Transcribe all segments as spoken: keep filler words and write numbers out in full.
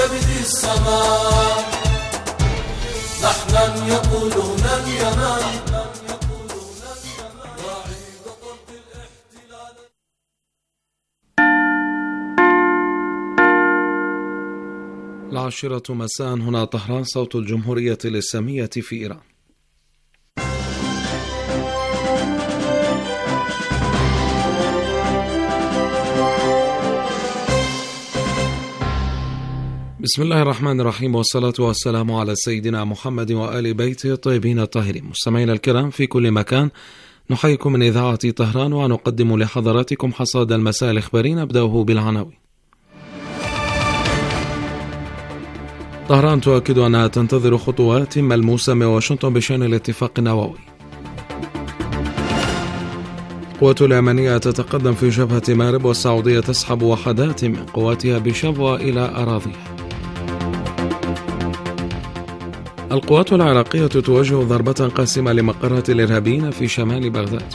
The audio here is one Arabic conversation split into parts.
كبد السماء، نحن يقولون اليمن. العاشرة مساء، هنا طهران، صوت الجمهورية الإسلامية في إيران. بسم الله الرحمن الرحيم، والصلاة والسلام على سيدنا محمد وآل بيته الطيبين الطاهرين. مستمعينا الكرام في كل مكان، نحييكم من إذاعة طهران ونقدم لحضراتكم حصاد المساء الإخباري، نبدأه بالعناوين. طهران تؤكد أنها تنتظر خطوات ملموسة من واشنطن بشأن الاتفاق النووي. القوات اليمنية تتقدم في جبهة مارب، والسعودية تسحب وحدات من قواتها بشبوة إلى أراضيها. القوات العراقية توجه ضربة قاسمة لمقرات الإرهابيين في شمال بغداد.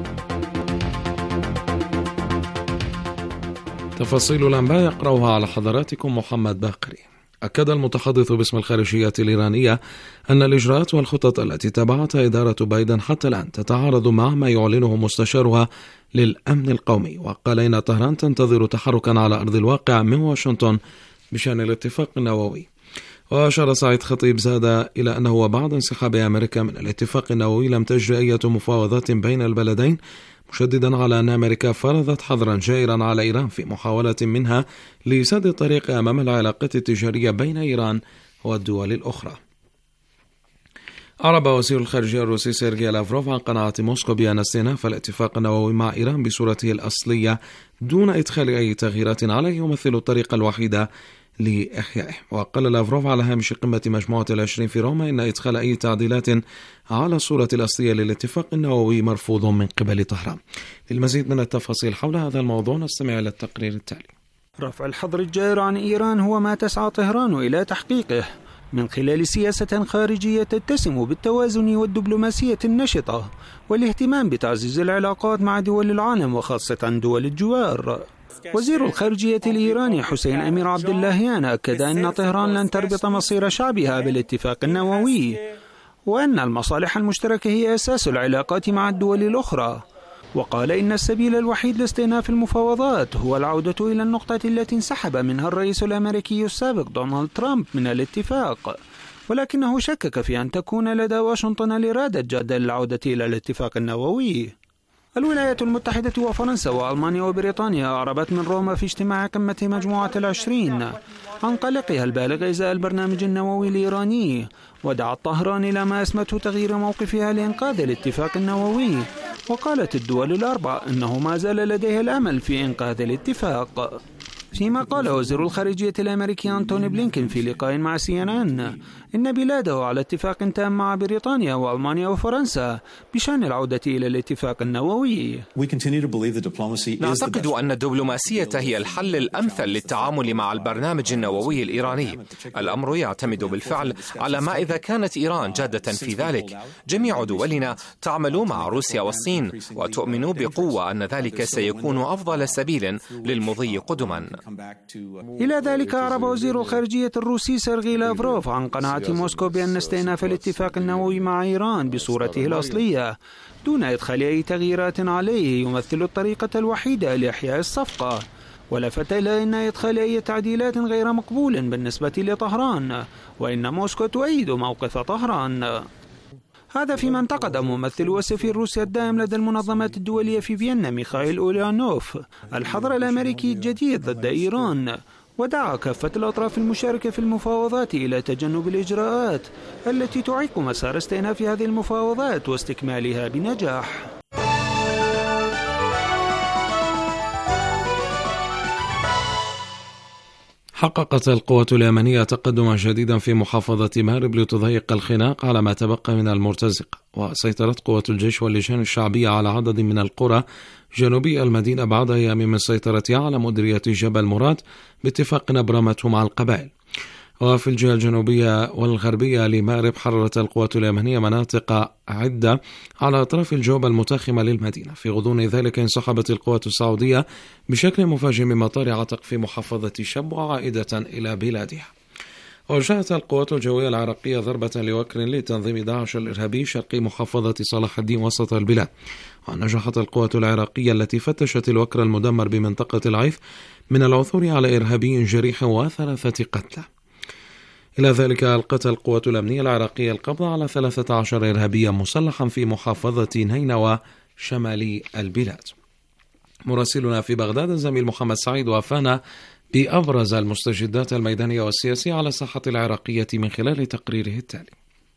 تفاصيل الأنباء يقرأها على حضراتكم محمد باقري. أكد المتحدث باسم الخارجية الإيرانية أن الإجراءات والخطط التي تبعتها إدارة بايدن حتى الآن تتعارض مع ما يعلنه مستشارها للأمن القومي، وقال إن طهران تنتظر تحركا على أرض الواقع من واشنطن بشأن الاتفاق النووي. وأشار سعيد خطيب زاد إلى أنه وبعد انسحاب أمريكا من الاتفاق النووي لم تجري أي مفاوضات بين البلدين، مشددا على أن أمريكا فرضت حظرا جائرا على إيران في محاولة منها لسد الطريق أمام العلاقات التجارية بين إيران والدول الأخرى. أعرب وزير الخارجية الروسي سيرجي لافروف عن قناعة موسكو بأن استئناف الاتفاق النووي مع إيران بصورته الأصلية دون إدخال أي تغييرات عليه يمثل الطريقة الوحيدة لإحيائه. وقال لافروف على هامش قمة مجموعة العشرين في روما إن إدخال أي تعديلات على الصورة الأصلية للاتفاق النووي مرفوض من قبل طهران. للمزيد من التفاصيل حول هذا الموضوع نستمع إلى التقرير التالي. رفع الحظر الجائر عن إيران هو ما تسعى طهران إلى تحقيقه من خلال سياسة خارجية تتسم بالتوازن والدبلوماسية النشطة والاهتمام بتعزيز العلاقات مع دول العالم وخاصة دول الجوار. وزير الخارجية الإيراني حسين أمير عبد اللهيان أكد أن طهران لن تربط مصير شعبها بالاتفاق النووي، وأن المصالح المشتركة هي أساس العلاقات مع الدول الأخرى. وقال إن السبيل الوحيد لاستئناف المفاوضات هو العودة إلى النقطة التي انسحب منها الرئيس الأمريكي السابق دونالد ترامب من الاتفاق، ولكنه شكك في أن تكون لدى واشنطن الإرادة الجادة للعودة إلى الاتفاق النووي. الولايات المتحدة وفرنسا وألمانيا وبريطانيا أعربت من روما في اجتماع قمة مجموعة العشرين عن قلقها البالغ إزاء البرنامج النووي الإيراني، ودعت طهران إلى ما أسمته تغيير موقفها لإنقاذ الاتفاق النووي. وقالت الدول الأربع أنه ما زال لديها الأمل في إنقاذ الاتفاق. فيما قال وزير الخارجية الأمريكي أنتوني بلينكين في لقاء مع سي إن إن إن بلاده على اتفاق تام مع بريطانيا وألمانيا وفرنسا بشأن العودة إلى الاتفاق النووي. نعتقد أن الدبلوماسية هي الحل الأمثل للتعامل مع البرنامج النووي الإيراني. الأمر يعتمد بالفعل على ما إذا كانت إيران جادة في ذلك. جميع دولنا تعمل مع روسيا والصين، وتؤمن بقوة أن ذلك سيكون أفضل سبيل للمضي قدما. إلى ذلك أعرب وزير الخارجية الروسي سيرجي لافروف عن قناعة موسكو بأن استئناف الاتفاق النووي مع إيران بصورته الأصلية دون إدخال أي تغييرات عليه يمثل الطريقة الوحيدة لإحياء الصفقة. ولفت إلى أن إدخال أي تعديلات غير مقبول بالنسبة لطهران، وإن موسكو تؤيد موقف طهران. هذا فيما انتقد ممثل وسفير روسيا الدائم لدى المنظمات الدولية في فيينا ميخائيل أوليانوف الحظر الأمريكي الجديد ضد إيران، ودعا كافة الأطراف المشاركة في المفاوضات إلى تجنب الإجراءات التي تعيق مسار استئناف هذه المفاوضات واستكمالها بنجاح. حققت القوات اليمنية تقدما جديدا في محافظة مارب لتضيق الخناق على ما تبقى من المرتزقة، وسيطرت قوات الجيش واللجان الشعبية على عدد من القرى جنوبي المدينة بعد أيام من سيطرتها على مديرية جبل مراد باتفاق أبرمته مع القبائل. وفي الجهة الجنوبية والغربية لمارب حررت القوات اليمنية مناطق عدة على أطراف الجوب المتاخمة للمدينة. في غضون ذلك انسحبت القوات السعودية بشكل مفاجئ من مطار عتق في محافظة شبوة عائدة إلى بلادها. وجهت القوات الجوية العراقية ضربة لوكر لتنظيم داعش الإرهابي شرقي محافظة صلاح الدين وسط البلاد. ونجحت القوات العراقية التي فتشت الوكر المدمر بمنطقة العيث من العثور على إرهابي جريح وثلاثة قتلى. إلى ذلك ألقت القوات الأمنية العراقية القبض على ثلاثة عشر إرهابيا مسلحا في محافظة نينوى شمالي البلاد. مراسلنا في بغداد الزميل محمد سعيد وافانا بأبرز المستجدات الميدانية والسياسية على الساحة العراقية من خلال تقريره التالي.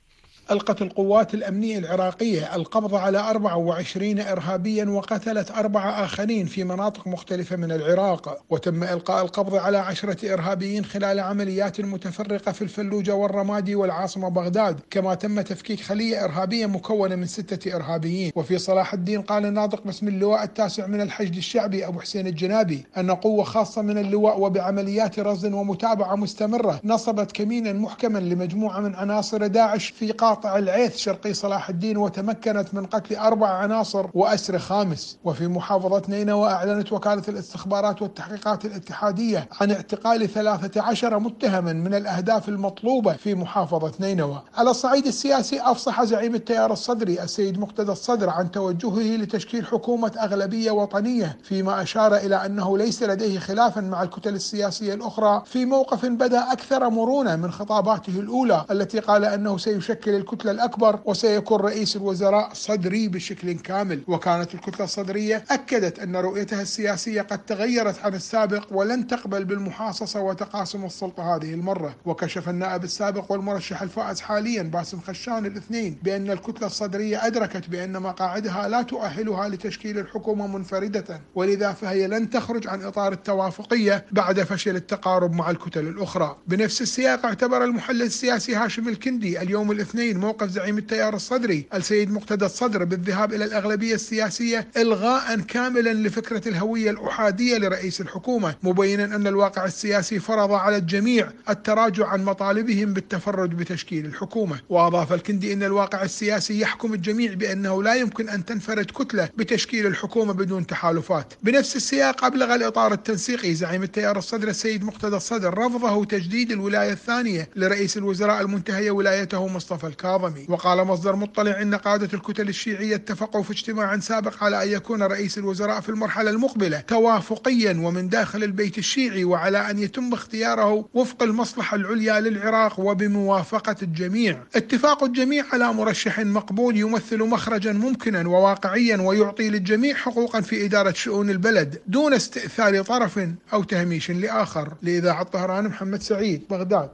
ألقت القوات الأمنية العراقية القبض على أربعة وعشرين إرهابيا وقتلت أربعة آخرين في مناطق مختلفة من العراق، وتم إلقاء القبض على عشرة إرهابيين خلال عمليات متفرقة في الفلوجة والرمادي والعاصمة بغداد، كما تم تفكيك خلية إرهابية مكونة من ستة إرهابيين. وفي صلاح الدين قال الناطق باسم اللواء التاسع من الحشد الشعبي أبو حسين الجنابي أن قوة خاصة من اللواء وبعمليات رصد ومتابعة مستمرة نصبت كمينا محكما لمجموعة من عناصر داعش في قاطع العيث شرقي صلاح الدين، وتمكنت من قتل أربع عناصر وأسر خامس. وفي محافظة نينوى أعلنت وكالة الاستخبارات والتحقيقات الاتحادية عن اعتقال ثلاثة عشر متهما من الأهداف المطلوبة في محافظة نينوى. على الصعيد السياسي أفصح زعيم التيار الصدري السيد مقتدى الصدر عن توجهه لتشكيل حكومة أغلبية وطنية، فيما أشار إلى أنه ليس لديه خلافا مع الكتل السياسية الأخرى، في موقف بدأ أكثر مرونة من خطاباته الأولى التي قال أنه سيشكل الكتلة الأكبر وسيكون رئيس الوزراء صدري بشكل كامل. وكانت الكتلة الصدرية أكدت أن رؤيتها السياسية قد تغيرت عن السابق ولن تقبل بالمحاصصة وتقاسم السلطة هذه المرة. وكشف النائب السابق والمرشح الفائز حاليا باسم خشان الاثنين بأن الكتلة الصدرية أدركت بأن مقاعدها لا تؤهلها لتشكيل الحكومة منفردة، ولذا فهي لن تخرج عن إطار التوافقية بعد فشل التقارب مع الكتل الأخرى. بنفس السياق اعتبر المحلل السياسي هاشم الكندي اليوم الاثنين موقف زعيم التيار الصدري السيد مقتدى الصدر بالذهاب إلى الأغلبية السياسية إلغاء كاملا لفكرة الهوية الأحادية لرئيس الحكومة، مبينا أن الواقع السياسي فرض على الجميع التراجع عن مطالبهم بالتفرد بتشكيل الحكومة. وأضاف الكندي أن الواقع السياسي يحكم الجميع بأنه لا يمكن أن تنفرد كتلة بتشكيل الحكومة بدون تحالفات. بنفس السياق أبلغ الإطار التنسيقي زعيم التيار الصدر السيد مقتدى الصدر رفضه تجديد الولاية الثانية لرئيس الوزراء المنتهية ولايته مصطفى الكاظمي. وقال مصدر مطلع إن قادة الكتل الشيعية اتفقوا في اجتماع سابق على أن يكون رئيس الوزراء في المرحلة المقبلة توافقيا ومن داخل البيت الشيعي، وعلى أن يتم اختياره وفق المصلحة العليا للعراق وبموافقة الجميع. اتفاق الجميع على مرشح مقبول يمثل مخرجا ممكنا وواقعيا ويعطي للجميع حقوقا في إدارة شؤون البلد دون استئثار طرف أو تهميش لآخر. لإذاعة طهران محمد سعيد، بغداد.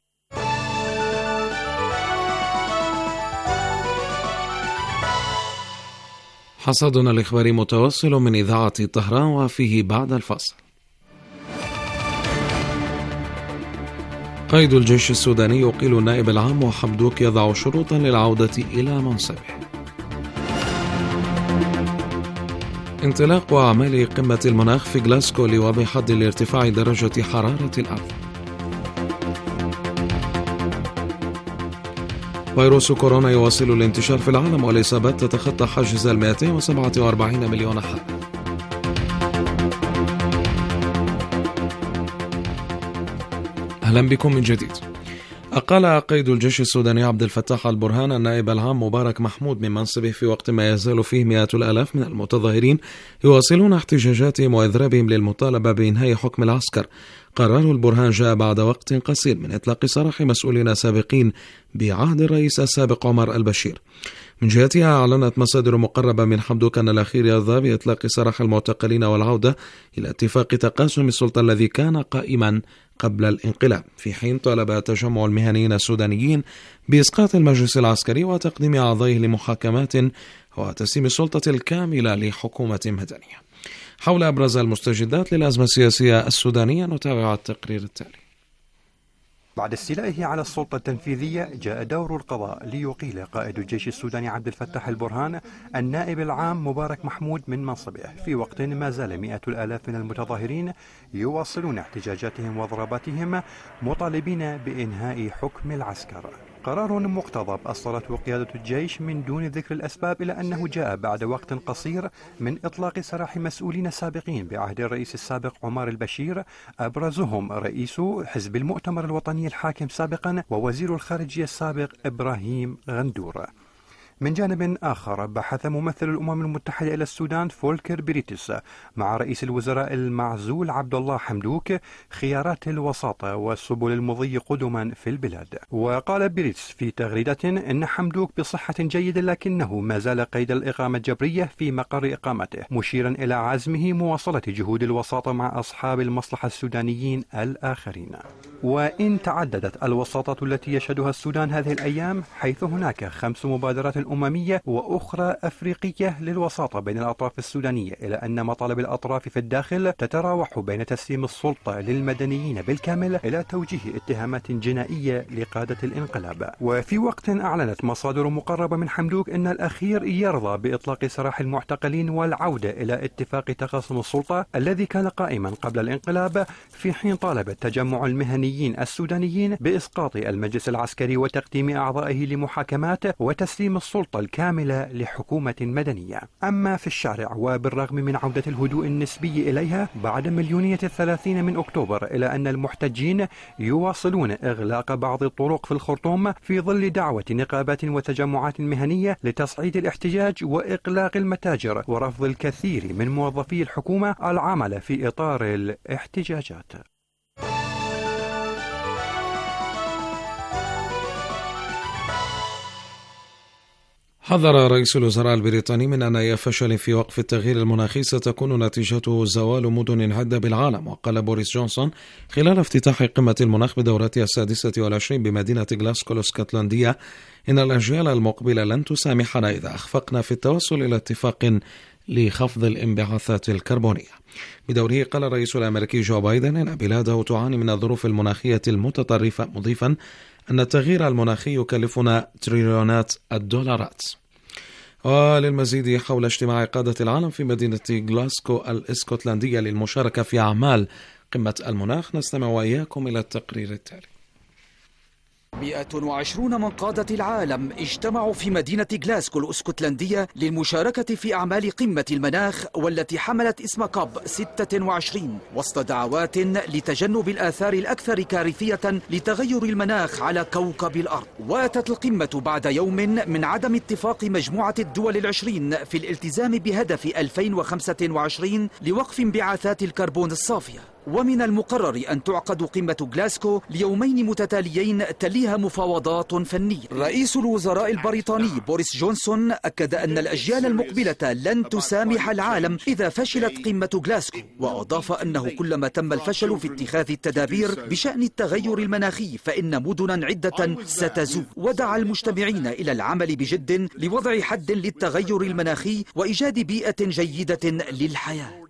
حصادنا الإخباري متواصل من إذاعة طهران وفيه بعد الفاصل. قائد الجيش السوداني يقيل النائب العام، وحمدوك يضع شروطا للعودة إلى منصبه. انطلاق أعمال قمة المناخ في غلاسكو لوضع حد لارتفاع درجة حرارة الأرض. فيروس كورونا يواصل الانتشار في العالم، والإصابات تتخطى حاجز ال مئتين وسبعة وأربعين مليون حالة. أهلا بكم من جديد. أقال قائد الجيش السوداني عبد الفتاح البرهان النائب العام مبارك محمود من منصبه في وقت ما يزال فيه مئات الآلاف من المتظاهرين يواصلون احتجاجاتهم وإضرابهم للمطالبة بإنهاء حكم العسكر. قرار البرهان جاء بعد وقت قصير من إطلاق سراح مسؤولين سابقين بعهد الرئيس السابق عمر البشير. من جهتها أعلنت مصادر مقربة من حمدوك أن الأخير يرضى بإطلاق سراح المعتقلين والعودة إلى اتفاق تقاسم السلطة الذي كان قائما قبل الانقلاب، في حين طالب تجمع المهنيين السودانيين بإسقاط المجلس العسكري وتقديم أعضائه لمحاكمات وتسليم السلطة الكاملة لحكومة مدنية. حول أبرز المستجدات للأزمة السياسية السودانية نتابع التقرير التالي. بعد استيلائه على السلطة التنفيذية جاء دور القضاء ليقيل قائد الجيش السوداني عبد الفتاح البرهان النائب العام مبارك محمود من منصبه، في وقت ما زال مئات الآلاف من المتظاهرين يواصلون احتجاجاتهم وضرباتهم مطالبين بإنهاء حكم العسكر. قرار مقتضب أصدرته قيادة الجيش من دون ذكر الأسباب، إلى أنه جاء بعد وقت قصير من إطلاق سراح مسؤولين سابقين بعهد الرئيس السابق عمر البشير، أبرزهم رئيس حزب المؤتمر الوطني الحاكم سابقا ووزير الخارجية السابق إبراهيم غندور. من جانب آخر، بحث ممثل الأمم المتحدة إلى السودان فولكر بيريتس مع رئيس الوزراء المعزول عبد الله حمدوك خيارات الوساطة والسبل المضي قدما في البلاد. وقال بيريتس في تغريدة إن حمدوك بصحة جيدة لكنه ما زال قيد الإقامة الجبرية في مقر إقامته، مشيرا إلى عزمه مواصلة جهود الوساطة مع أصحاب المصلحة السودانيين الآخرين. وإن تعددت الوساطات التي يشهدها السودان هذه الأيام، حيث هناك خمس مبادرات أممية وأخرى أفريقية للوساطة بين الأطراف السودانية، إلى أن مطالب الأطراف في الداخل تتراوح بين تسليم السلطة للمدنيين بالكامل إلى توجيه اتهامات جنائية لقادة الانقلاب. وفي وقت أعلنت مصادر مقربة من حمدوك أن الأخير يرضى بإطلاق سراح المعتقلين والعودة إلى اتفاق تقاسم السلطة الذي كان قائما قبل الانقلاب، في حين طالب التجمع المهنيين السودانيين بإسقاط المجلس العسكري وتقديم أعضائه لمحاكمات وتسليم السلطة الكاملة لحكومة مدنية. أما في الشارع، وبالرغم من عودة الهدوء النسبي إليها بعد مليونية الثلاثين من أكتوبر، إلى أن المحتجين يواصلون إغلاق بعض الطرق في الخرطوم في ظل دعوة نقابات وتجمعات مهنية لتصعيد الاحتجاج وإغلاق المتاجر ورفض الكثير من موظفي الحكومة العمل في إطار الاحتجاجات. حذر رئيس الوزراء البريطاني من أن أي فشل في وقف التغيير المناخي ستكون نتيجته زوال مدن عدة بالعالم. وقال بوريس جونسون خلال افتتاح قمة المناخ بدورتها السادسة والعشرين بمدينة غلاسكو الاسكتلندية إن الأجيال المقبلة لن تسامحنا إذا أخفقنا في التوصل إلى اتفاق لخفض الانبعاثات الكربونية. بدوره قال الرئيس الأمريكي جو بايدن إن بلاده تعاني من الظروف المناخية المتطرفة، مضيفا أن التغيير المناخي يكلفنا تريليونات الدولارات. وللمزيد حول اجتماع قادة العالم في مدينة غلاسكو الاسكتلندية للمشاركة في أعمال قمة المناخ، نستمع وإياكم إلى التقرير التالي. مئة وعشرون من قادة العالم اجتمعوا في مدينة غلاسكو الاسكتلندية للمشاركة في أعمال قمة المناخ، والتي حملت اسم كوب ستة وعشرين وسط دعوات لتجنب الآثار الأكثر كارثية لتغير المناخ على كوكب الأرض. وأتت القمة بعد يوم من عدم اتفاق مجموعة الدول العشرين في الالتزام بهدف ألفين وخمسة وعشرين لوقف انبعاثات الكربون الصافية. ومن المقرر أن تعقد قمة غلاسكو ليومين متتاليين تليها مفاوضات فنية. رئيس الوزراء البريطاني بوريس جونسون أكد أن الأجيال المقبلة لن تسامح العالم إذا فشلت قمة غلاسكو، وأضاف أنه كلما تم الفشل في اتخاذ التدابير بشأن التغير المناخي فإن مدنا عدة ستزول. ودعا المجتمعين إلى العمل بجد لوضع حد للتغير المناخي وإيجاد بيئة جيدة للحياة.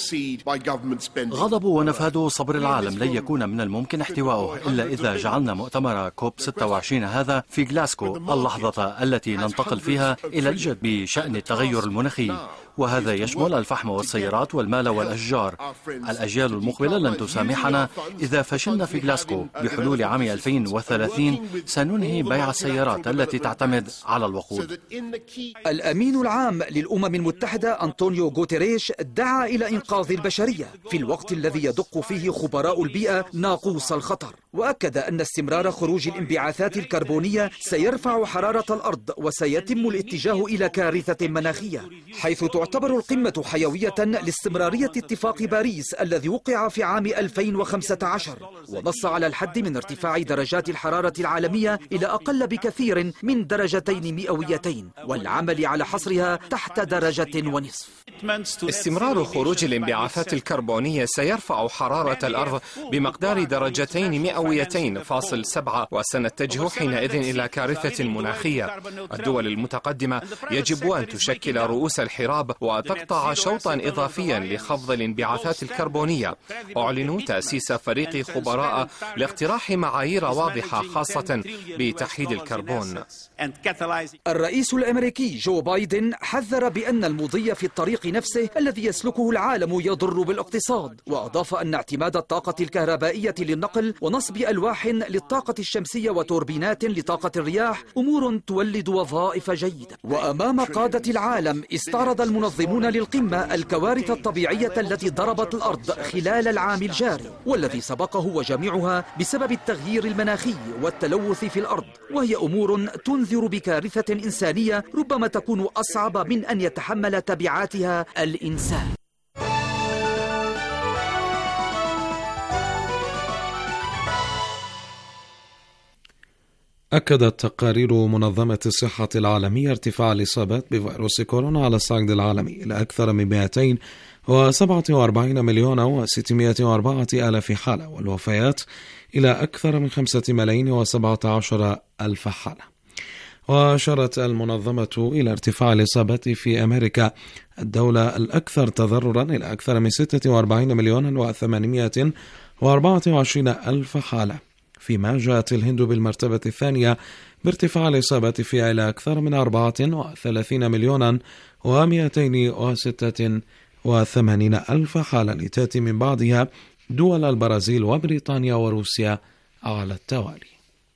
غضب ونفاد صبر العالم لن يكون من الممكن احتواؤه إلا إذا جعلنا مؤتمر كوب ستة وعشرين هذا في غلاسكو اللحظة التي ننتقل فيها إلى الجد بشأن التغير المناخي، وهذا يشمل الفحم والسيارات والمال والأشجار. الأجيال المقبلة لن تسامحنا إذا فشلنا في غلاسكو. بحلول عام ألفين وثلاثين سننهي بيع السيارات التي تعتمد على الوقود. الأمين العام للأمم المتحدة أنطونيو غوتيريش دعا إلى إنقاذ البشرية في الوقت الذي يدق فيه خبراء البيئة ناقوس الخطر، وأكد أن استمرار خروج الانبعاثات الكربونية سيرفع حرارة الأرض وسيتم الاتجاه إلى كارثة مناخية، حيث تعتبر القمة حيوية لاستمرارية اتفاق باريس الذي وقع في عام ألفين وخمسة عشر، ونص على الحد من ارتفاع درجات الحرارة العالمية إلى أقل بكثير من درجتين مئويتين، والعمل على حصرها تحت درجة ونصف. استمرار خروج الانبعاثات الكربونية سيرفع حرارة الأرض بمقدار درجتين مئويتين فاصل سبعة، وسنتجه حينئذ إلى كارثة مناخية. الدول المتقدمة يجب أن تشكل رؤوس الحراب وتقطع شوطا إضافيا لخفض الانبعاثات الكربونية. أعلنوا تأسيس فريق خبراء لاقتراح معايير واضحة خاصة بتحييد الكربون. الرئيس الأمريكي جو بايدن حذر بأن المضي في الطريق نفسه الذي يسلكه العالم يضر بالاقتصاد، وأضاف أن اعتماد الطاقة الكهربائية للنقل ونصب ألواح للطاقة الشمسية وتوربينات لطاقة الرياح أمور تولد وظائف جيدة. وأمام قادة العالم استعرض المنظمون للقمة الكوارث الطبيعية التي ضربت الأرض خلال العام الجاري والذي سبقه وجميعها بسبب التغيير المناخي والتلوث في الأرض، وهي أمور تنذر بكارثة إنسانية ربما تكون أصعب من أن يتحمل تبعاتها الإنسان. أكدت تقارير منظمة الصحة العالمية ارتفاع الإصابات بفيروس كورونا على الصعيد العالمي إلى أكثر من مئتين وسبعة وأربعين مليون وستمائة وأربعة آلاف حالة، والوفيات إلى أكثر من خمسة ملايين وسبعة عشر ألف حالة. وأشارت المنظمة إلى ارتفاع الإصابات في أمريكا الدولة الأكثر تضررا إلى أكثر من ستة وأربعين مليون وثمانمائة وأربعة وعشرين ألف حالة، فيما جاءت الهند بالمرتبة الثانية بارتفاع الإصابات فيها إلى أكثر من أربعة وثلاثين مليون ومئتين وستة وثمانين ألف حالة، لتأتي من بعدها دول البرازيل وبريطانيا وروسيا على التوالي.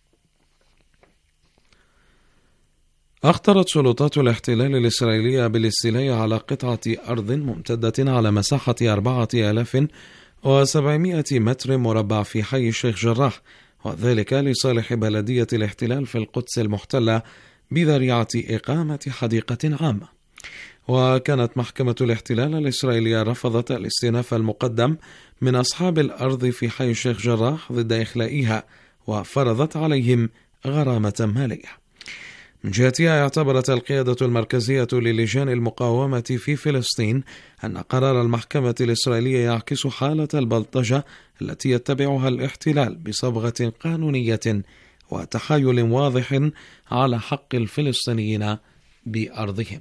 أخطرت سلطات الاحتلال الإسرائيلية بالاستيلاء على قطعة أرض ممتدة على مساحة أربعة آلاف وسبعمائة متر مربع في حي الشيخ جراح، وذلك لصالح بلدية الاحتلال في القدس المحتلة بذريعة إقامة حديقة عامة. وكانت محكمة الاحتلال الإسرائيلية رفضت الاستئناف المقدم من أصحاب الأرض في حي الشيخ جراح ضد إخلائها، وفرضت عليهم غرامة مالية. من جهتها اعتبرت القيادة المركزية للجان المقاومة في فلسطين أن قرار المحكمة الإسرائيلية يعكس حالة البلطجة التي يتبعها الاحتلال بصبغة قانونية وتحايل واضح على حق الفلسطينيين بأرضهم.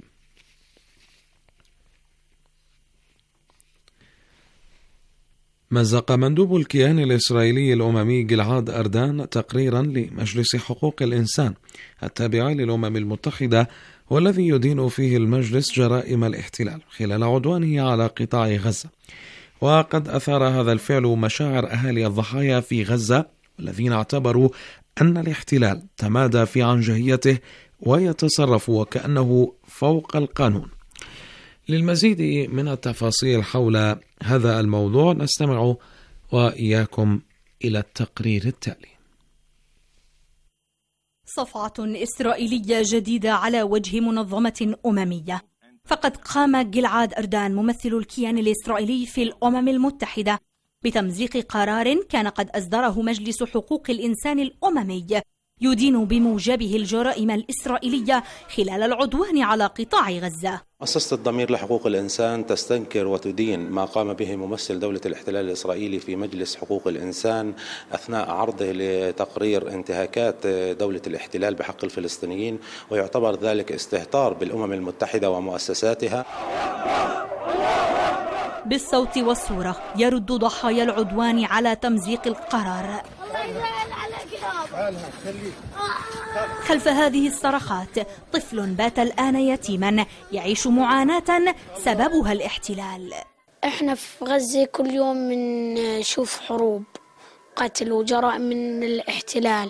مزق مندوب الكيان الإسرائيلي الأممي جلعاد أردان تقريرا لمجلس حقوق الإنسان التابع للأمم المتحدة، والذي يدين فيه المجلس جرائم الاحتلال خلال عدوانه على قطاع غزة. وقد أثار هذا الفعل مشاعر أهالي الضحايا في غزة، الذين اعتبروا أن الاحتلال تمادى في عنجهيته ويتصرف وكأنه فوق القانون. للمزيد من التفاصيل حول هذا الموضوع نستمع وإياكم إلى التقرير التالي. صفعة إسرائيلية جديدة على وجه منظمة أممية. فقد قام جلعاد أردان ممثل الكيان الإسرائيلي في الأمم المتحدة بتمزيق قرار كان قد أصدره مجلس حقوق الإنسان الأممي يدين بموجبه الجرائم الإسرائيلية خلال العدوان على قطاع غزة. مؤسسة الضمير لحقوق الإنسان تستنكر وتدين ما قام به ممثل دولة الاحتلال الإسرائيلي في مجلس حقوق الإنسان أثناء عرضه لتقرير انتهاكات دولة الاحتلال بحق الفلسطينيين، ويعتبر ذلك استهتار بالأمم المتحدة ومؤسساتها. بالصوت والصورة يرد ضحايا العدوان على تمزيق القرار. خلف هذه الصرخات طفل بات الآن يتيما يعيش معاناة سببها الاحتلال. احنا في غزة كل يوم بنشوف حروب قتل وجرائم من الاحتلال،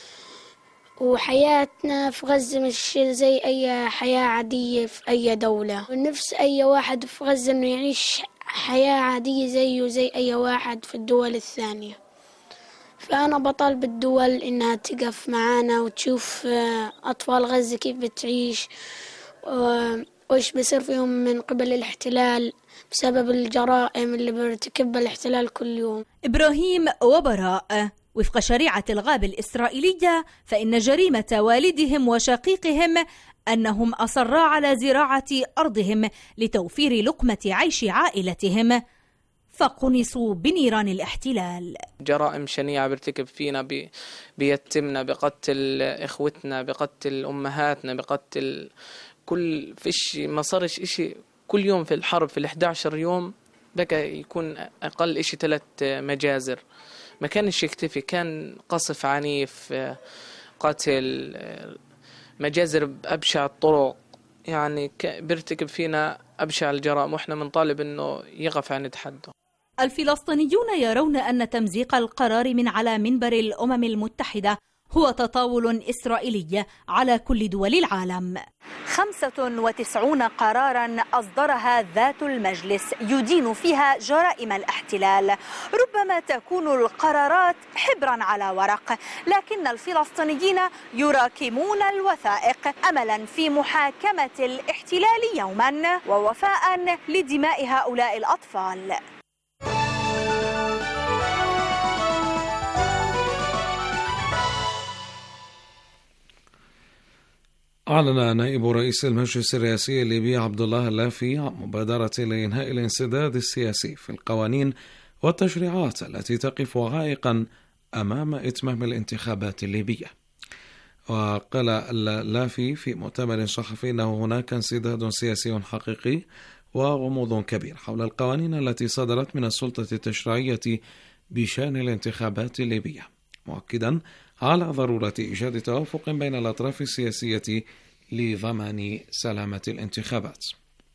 وحياتنا في غزة مش زي أي حياة عادية في أي دولة. ونفس أي واحد في غزة إنه يعيش حياة عادية زيه زي أي واحد في الدول الثانية. فأنا بطالب الدول إنها تقف معانا وتشوف أطفال غزة كيف بتعيش وإيش بيصير فيهم من قبل الاحتلال بسبب الجرائم اللي بيرتكبها الاحتلال كل يوم. إبراهيم وبراء. وفق شريعة الغاب الإسرائيلية فإن جريمة والدهم وشقيقهم أنهم أصرا على زراعة أرضهم لتوفير لقمة عيش عائلتهم، فقنصوا بنيران الاحتلال. جرائم شنيعة بيرتكب فينا، بي بيتمنا، بقتل إخوتنا، بقتل أمهاتنا، بقتل كل فيش، ما صارش إشي كل يوم في الحرب في الإحدى عشر يوم بقى يكون أقل إشي ثلاث مجازر، ما كانش يكتفي، كان قصف عنيف، قتل، مجازر بأبشع الطرق، يعني بيرتكب فينا أبشع الجرائم، وإحنا بنطالب إنه يقف عند حده. الفلسطينيون يرون أن تمزيق القرار من على منبر الأمم المتحدة هو تطاول إسرائيلي على كل دول العالم. خمسة وتسعين قراراً أصدرها ذات المجلس يدين فيها جرائم الاحتلال. ربما تكون القرارات حبراً على ورق، لكن الفلسطينيين يراكمون الوثائق أملاً في محاكمة الاحتلال يوماً ووفاء لدماء هؤلاء الأطفال. أعلن نائب رئيس المجلس الرئاسي الليبي عبد الله اللافي عن مبادرة لإنهاء الانسداد السياسي في القوانين والتشريعات التي تقف عائقا أمام إتمام الانتخابات الليبية. وقال اللافي في مؤتمر صحفي أنه هناك انسداد سياسي حقيقي وغموض كبير حول القوانين التي صدرت من السلطة التشريعية بشأن الانتخابات الليبية، مؤكدا على ضرورة إيجاد توافق بين الأطراف السياسية لضمان سلامة الانتخابات.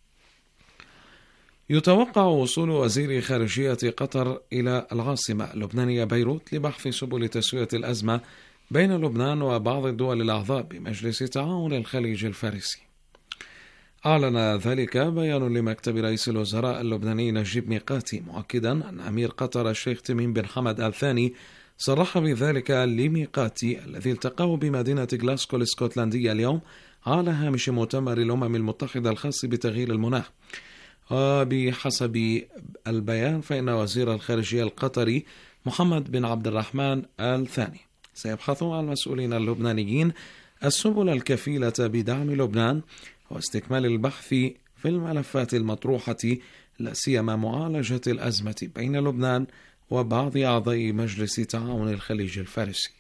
يتوقع وصول وزير خارجية قطر إلى العاصمة اللبنانية بيروت لبحث سبل تسوية الأزمة بين لبنان وبعض الدول الأعضاء بمجلس تعاون الخليج الفارسي. أعلن ذلك بيان لمكتب رئيس الوزراء اللبناني نجيب ميقاتي، مؤكدا أن أمير قطر الشيخ تميم بن حمد آل ثاني صرح بذلك لميقاتي الذي التقاه بمدينة غلاسكو الاسكتلندية اليوم على هامش مؤتمر الأمم المتحدة الخاص بتغيير المناخ. وبحسب البيان فإن وزير الخارجية القطري محمد بن عبد الرحمن آل ثاني سيبحث مع المسؤولين اللبنانيين السبل الكفيلة بدعم لبنان واستكمال البحث في الملفات المطروحة، لا سيما معالجة الأزمة بين لبنان وبعض أعضاء مجلس تعاون الخليج الفارسي.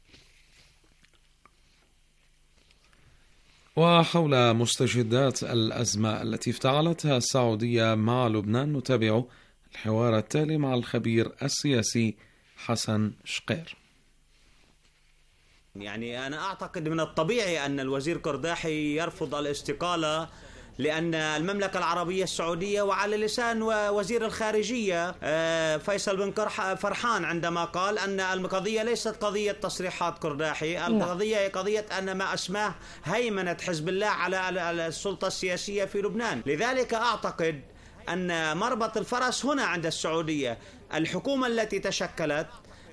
وحول مستجدات الأزمة التي افتعلتها السعودية مع لبنان نتابع الحوار التالي مع الخبير السياسي حسن شقير. يعني أنا أعتقد من الطبيعي أن الوزير قرداحي يرفض الاستقالة، لأن المملكة العربية السعودية وعلى لسان وزير الخارجية فيصل بن فرحان عندما قال أن القضية ليست قضية تصريحات قرداحي، القضية هي قضية أن ما أسماه هيمنة حزب الله على السلطة السياسية في لبنان. لذلك أعتقد أن مربط الفرس هنا عند السعودية. الحكومة التي تشكلت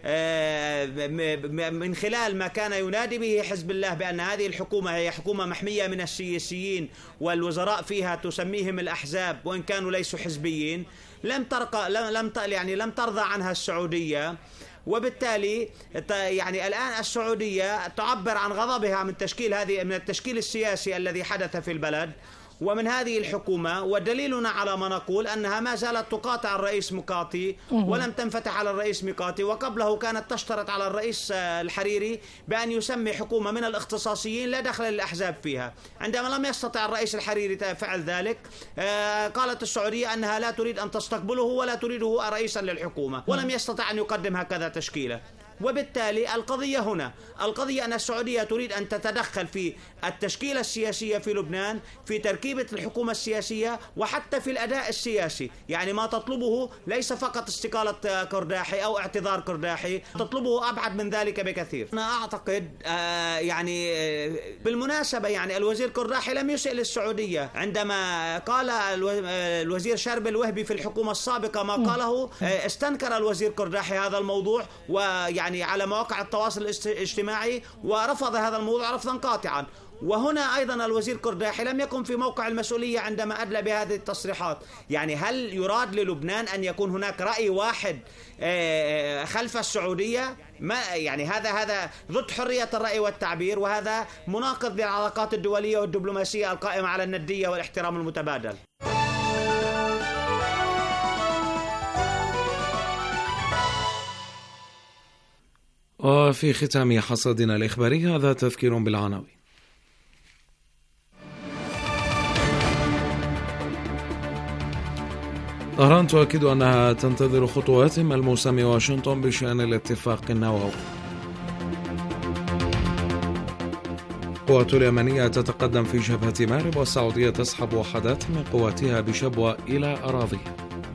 من خلال ما كان ينادي به حزب الله بأن هذه الحكومة هي حكومة محمية من السياسيين والوزراء فيها تسميهم الأحزاب وإن كانوا ليسوا حزبيين، لم ترقى لم يعني لم ترضى عنها السعودية، وبالتالي يعني الآن السعودية تعبر عن غضبها من تشكيل هذه من التشكيل السياسي الذي حدث في البلد ومن هذه الحكومة. ودليلنا على ما نقول أنها ما زالت تقاطع الرئيس ميقاتي ولم تنفتح على الرئيس ميقاتي، وقبله كانت تشترط على الرئيس الحريري بأن يسمي حكومة من الاختصاصيين لا دخل للأحزاب فيها. عندما لم يستطع الرئيس الحريري فعل ذلك قالت السعودية أنها لا تريد أن تستقبله ولا تريده رئيسا للحكومة، ولم يستطع أن يقدم هكذا تشكيلة. وبالتالي القضية هنا القضية أن السعودية تريد أن تتدخل في التشكيلة السياسية في لبنان، في تركيبة الحكومة السياسية وحتى في الأداء السياسي. يعني ما تطلبه ليس فقط استقالة قرداحي أو اعتذار قرداحي، تطلبه أبعد من ذلك بكثير. أنا أعتقد آه يعني آه بالمناسبة يعني الوزير قرداحي لم يسئل السعودية عندما قال الوزير شرب الوهبي في الحكومة السابقة ما قاله، آه استنكر الوزير قرداحي هذا الموضوع ويعني يعني على مواقع التواصل الاجتماعي ورفض هذا الموضوع رفضا قاطعا. وهنا أيضا الوزير قرداحي لم يكن في موقع المسؤولية عندما أدلى بهذه التصريحات. يعني هل يراد للبنان أن يكون هناك رأي واحد خلف السعودية؟ ما يعني هذا هذا ضد حرية الرأي والتعبير، وهذا مناقض للعلاقات الدولية والدبلوماسية القائمة على الندية والاحترام المتبادل. وفي ختام حصادنا الإخباري هذا تذكير بالعناوين. طهران تؤكد أنها تنتظر خطوات ملموسة من واشنطن بشأن الاتفاق النووي. القوات اليمنية تتقدم في جبهة مأرب، والسعودية تسحب وحدات من قواتها بشبوة إلى أراضيها.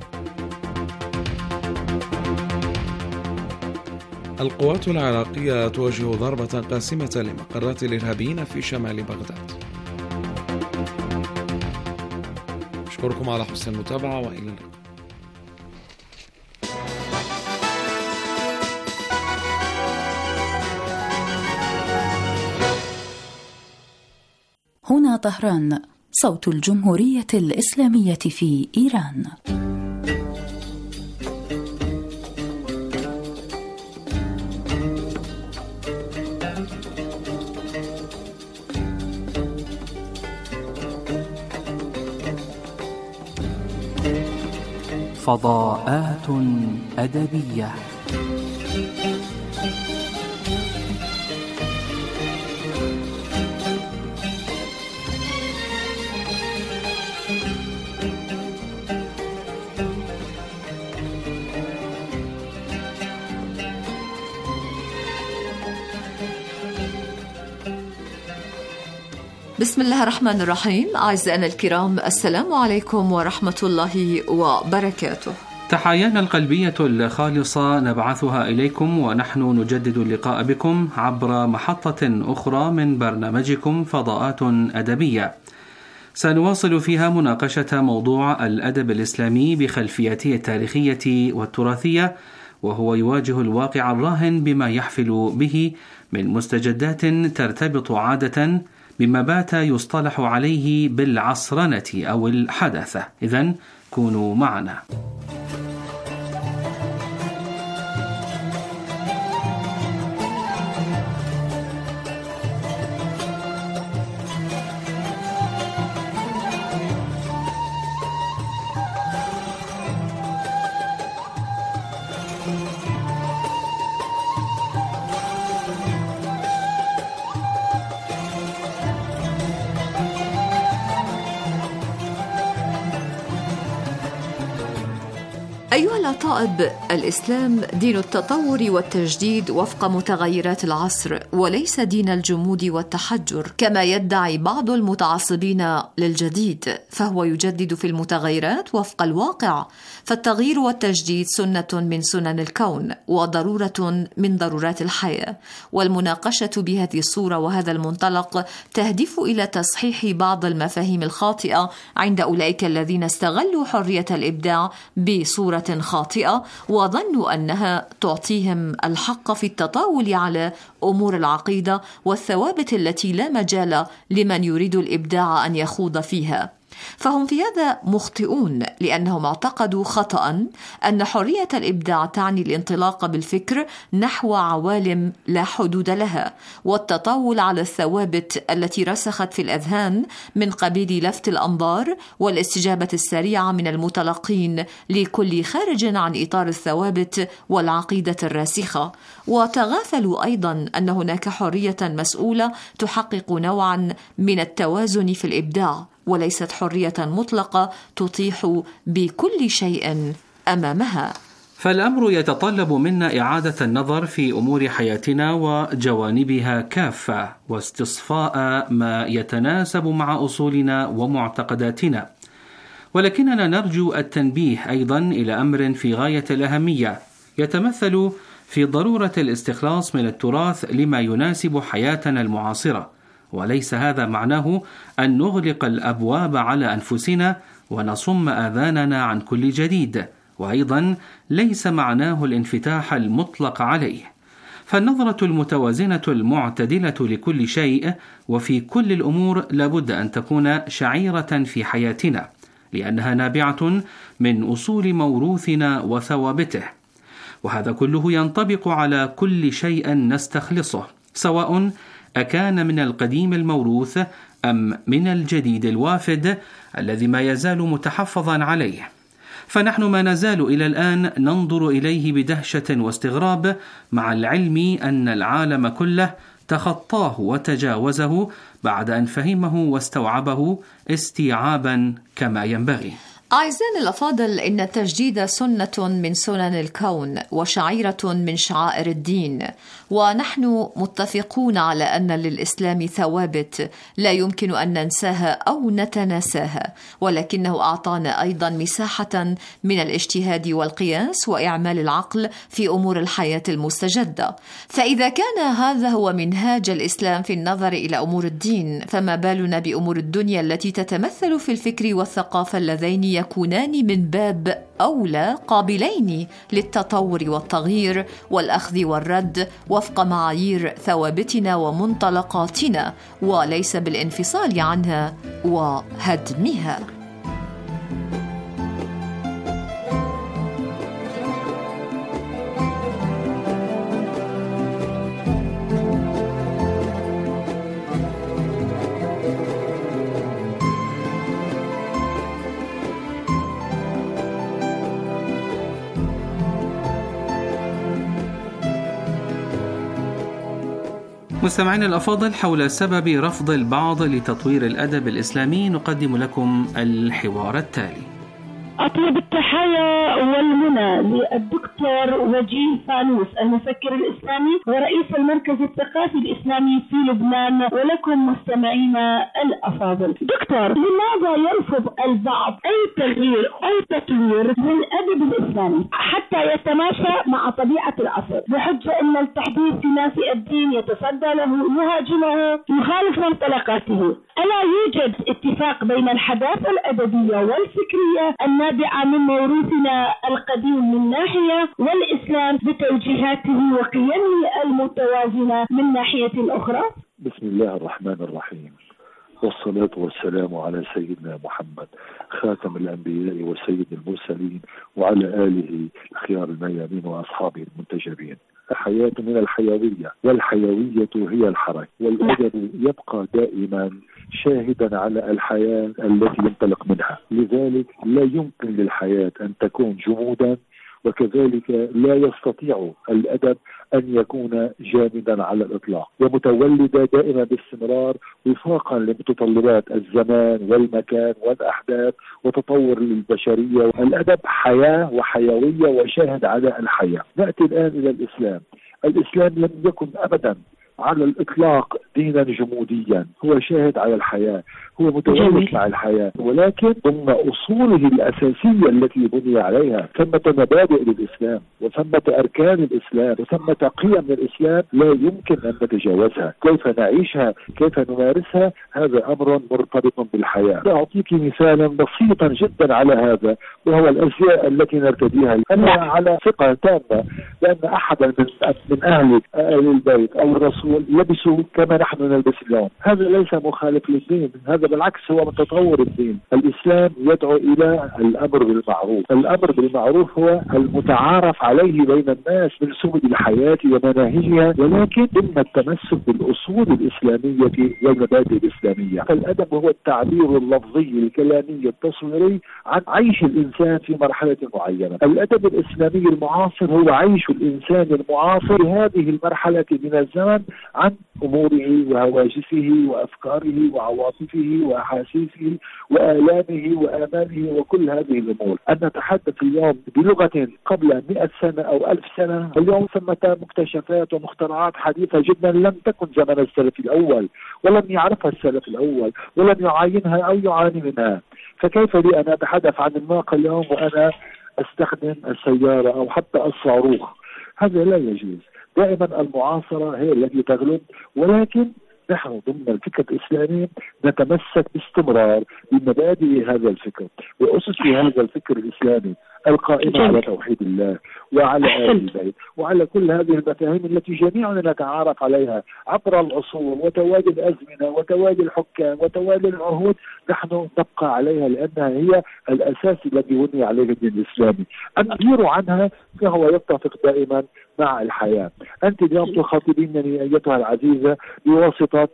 القوات العراقية توجه ضربة قاسمة لمقرات الإرهابيين في شمال بغداد. أشكركم على حسن المتابعة وإلى اللقاء. هنا طهران، صوت الجمهورية الإسلامية في إيران. فضاءات أدبية. بسم الله الرحمن الرحيم. أعزائنا الكرام، السلام عليكم ورحمة الله وبركاته. تحايانا القلبية الخالصة نبعثها إليكم، ونحن نجدد اللقاء بكم عبر محطة أخرى من برنامجكم فضاءات أدبية، سنواصل فيها مناقشة موضوع الأدب الإسلامي بخلفيته التاريخية والتراثية، وهو يواجه الواقع الراهن بما يحفل به من مستجدات ترتبط عادة بما بات يصطلح عليه بالعصرنة أو الحداثة. إذن كونوا معنا. أيها الأطائب، الإسلام دين التطور والتجديد وفق متغيرات العصر، وليس دين الجمود والتحجر كما يدعي بعض المتعصبين للجديد، فهو يجدد في المتغيرات وفق الواقع، فالتغيير والتجديد سنة من سنن الكون وضرورة من ضرورات الحياة. والمناقشة بهذه الصورة وهذا المنطلق تهدف إلى تصحيح بعض المفاهيم الخاطئة عند أولئك الذين استغلوا حرية الإبداع بصورة خاطئة، وظنوا أنها تعطيهم الحق في التطاول على أمور العقيدة والثوابت التي لا مجال لمن يريد الإبداع أن يخوض فيها. فهم في هذا مخطئون، لأنهم اعتقدوا خطأ أن حرية الإبداع تعني الانطلاق بالفكر نحو عوالم لا حدود لها، والتطاول على الثوابت التي رسخت في الأذهان من قبيل لفت الأنظار والاستجابة السريعة من المتلقين لكل خارج عن إطار الثوابت والعقيدة الراسخة. وتغافلوا أيضا أن هناك حرية مسؤولة تحقق نوعا من التوازن في الإبداع، وليست حرية مطلقة تطيح بكل شيء أمامها. فالأمر يتطلب منا إعادة النظر في أمور حياتنا وجوانبها كافة، واستصفاء ما يتناسب مع أصولنا ومعتقداتنا. ولكننا نرجو التنبيه أيضا إلى أمر في غاية الأهمية، يتمثل في ضرورة الاستخلاص من التراث لما يناسب حياتنا المعاصرة. وليس هذا معناه أن نغلق الأبواب على أنفسنا ونصم آذاننا عن كل جديد، وأيضا ليس معناه الانفتاح المطلق عليه. فالنظرة المتوازنة المعتدلة لكل شيء وفي كل الأمور لابد أن تكون شعيرة في حياتنا، لأنها نابعة من أصول موروثنا وثوابته. وهذا كله ينطبق على كل شيء نستخلصه، سواء أكان من القديم الموروث أم من الجديد الوافد الذي ما يزال متحفظا عليه. فنحن ما نزال إلى الآن ننظر إليه بدهشة واستغراب، مع العلم أن العالم كله تخطاه وتجاوزه بعد أن فهمه واستوعبه استيعابا كما ينبغي. أعزائنا الأفاضل، إن التجديد سنة من سنن الكون وشعيرة من شعائر الدين، ونحن متفقون على أن للإسلام ثوابت لا يمكن أن ننساها أو نتناساها، ولكنه أعطانا أيضا مساحة من الاجتهاد والقياس وإعمال العقل في أمور الحياة المستجدة. فإذا كان هذا هو منهاج الإسلام في النظر إلى أمور الدين، فما بالنا بأمور الدنيا التي تتمثل في الفكر والثقافة اللذين يكونان من باب أولى قابلين للتطور والتغيير والأخذ والرد وفق معايير ثوابتنا ومنطلقاتنا، وليس بالانفصال عنها وهدمها. مستمعين الأفاضل، حول سبب رفض البعض لتطوير الأدب الإسلامي نقدم لكم الحوار التالي. أطلب التحايا والمنى للدكتور وجيه فانوس المفكر الإسلامي ورئيس المركز الثقافي الإسلامي في لبنان، ولكم مستمعينا الأفاضل. دكتور، لماذا يرفض البعض أي تغيير أو تطوير من الأدب الإسلامي حتى يتماشى مع طبيعة العصر، بحجة أن التحديث في نافئ الدين يتصدى له، يهاجمه، يخالف منطلقاته؟ ألا يوجد اتفاق بين الحداثة الأدبية والفكرية النابعة من موروثنا القديم من ناحية، والإسلام بتوجيهاته وقيمه المتوازنة من ناحية أخرى؟ بسم الله الرحمن الرحيم، والصلاة والسلام على سيدنا محمد خاتم الأنبياء وسيد المرسلين، وعلى آله الخيار الميامين وأصحابه المنتجبين. الحياة من الحيوية، والحيوية هي الحركة، والأدب يبقى دائما شاهدا على الحياة التي ينطلق منها. لذلك لا يمكن للحياة أن تكون جمودا، وكذلك لا يستطيع الأدب أن يكون جامدا على الإطلاق، ومتولدا دائما باستمرار وفاقا لمتطلبات الزمان والمكان والأحداث وتطور البشرية. الأدب حياة وحيوية وشاهد على الحياة. نأتي الآن إلى الإسلام. الإسلام لم يكن أبدا على الإطلاق دينا جموديا، هو شاهد على الحياة، هو متولد مع الحياة، ولكن ضمن أصوله الأساسية التي بني عليها ثمة مبادئ للإسلام، وثمة أركان الإسلام، وثمة قيم الإسلام لا يمكن أن نتجاوزها. كيف نعيشها، كيف نمارسها، هذا أمر مرتبط بالحياة. سأعطيك مثالا بسيطا جدا على هذا، وهو الأزياء التي نرتديها. أنا على ثقة تامة لأن أحدا من من أهل أهل البيت أو الرسول لبسوا كما نحن نلبس اليوم. هذا ليس مخالف للدين، هذا بالعكس هو من تطور الدين. الإسلام يدعو إلى الأمر بالمعروف. الأمر بالمعروف هو المتعارف عليه بين الناس من سبل الحياة ومناهجها، ولكن ضمن التمسك بالأصول الإسلامية والمبادئ الإسلامية. فالأدب هو التعبير اللفظي الكلامي التصويري عن عيش الإنسان في مرحلة معينة. الأدب الإسلامي المعاصر هو عيش الإنسان المعاصر في هذه المرحلة من الزمن عن أموره وهواجسه وأفكاره وعواطفه وأحاسيسه وآلامه وآماله وكل هذه الأمور. أن نتحدث اليوم بلغة قبل مئة سنة أو ألف سنة. اليوم ثمة مكتشفات ومخترعات حديثة جدا لم تكن زمن السلف الأول، ولم يعرفها السلف الأول، ولم يعاينها أو يعاني منها. فكيف لي أن أتحدث عن الناقة اليوم وأنا أستخدم السيارة أو حتى الصاروخ؟ هذا لا يجوز. دائما المعاصرة هي التي تغلب، ولكن نحن ضمن الفكر الإسلامي نتمسك باستمرار بمبادئ هذا الفكر وأسس هذا الفكر الإسلامي القائمة على توحيد الله وعلى آل البيت وعلى كل هذه المفاهيم التي جميعنا نتعارف عليها عبر العصور وتوالي الأزمنة وتوالي الحكام وتوالي العهود. نحن نبقى عليها لأنها هي الأساس الذي بني عليه الدين الإسلامي. التغيير عنها فهو يتفق دائما مع الحياة. أنت اليوم تخاطبينني أيتها العزيزة بواسطة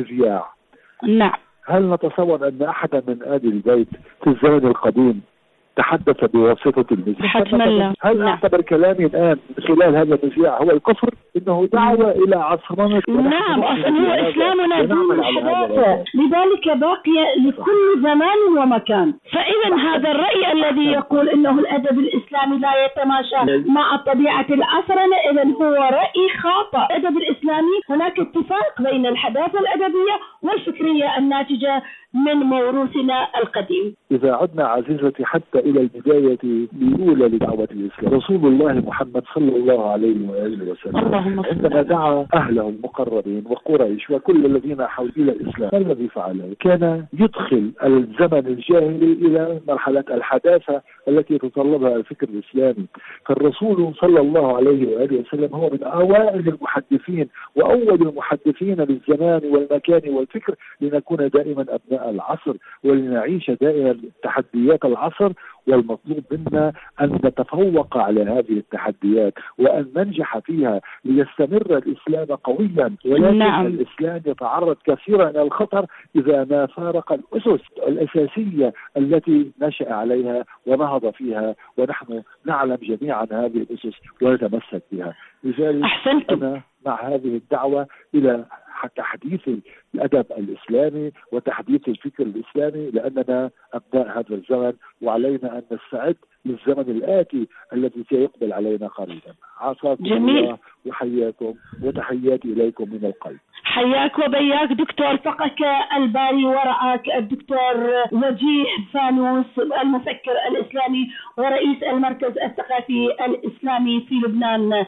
المذياع. نعم. هل نتصور أن أحدا من آل البيت في الزمن القديم تحدث بواسطة المذياع. حتما لا. هل نعم. أعتبر كلامي الآن خلال هذا المذياع هو الكفر؟ إنه دعوة إلى عصرنة. نعم، أصلا هو إسلامنا دين الحداثة، لذلك باقي لكل زمان ومكان. فإذا هذا الرأي الذي يقول إنه الأدب الإسلامي لا يتماشى مع طبيعة العصرنة، إذا هو رأي خاطئ. الأدب الإسلامي هناك اتفاق بين الحداثة الأدبية والفكرية الناتجة من موروثنا القديم. إذا عدنا عزيزتي حتى إلى البداية الأولى لدعوة الإسلام، رسول الله محمد صلى الله عليه وآله وسلم عندما دعا أهله المقربين وقريش وكل الذين حول إلى الإسلام، ما الذي فعله؟ كان يدخل الزمن الجاهلي إلى مرحلة الحداثة التي تطلبها الفكر الإسلامي. فالرسول صلى الله عليه وآله وسلم هو من أوائل المحدثين وأول المحدثين للزمان والمكان والفكر، لنكون دائما أبناء العصر ولنعيش دائما تحديات العصر، والمطلوب منا أن نتفوق على هذه التحديات وأن ننجح فيها ليستمر الإسلام قويا. ولكن نعم. الإسلام يتعرض كثيرا إلى الخطر إذا ما فارق الأسس الأساسية التي نشأ عليها ونهض فيها، ونحن نعلم جميعا هذه الأسس ونتمسك بها. لذلك أنا مع هذه الدعوة إلى تحديث الأدب الإسلامي وتحديث الفكر الإسلامي، لأننا أبناء هذا الزمن وعلينا أن نستعد للزمن الآتي الذي سيقبل علينا قريبا. عافاكم الله وحياكم وتحياتي إليكم من القلب. حياك وبياك دكتور، فقك الباري ورعاك الدكتور وجيه فانوس، المفكر الإسلامي ورئيس المركز الثقافي الإسلامي في لبنان.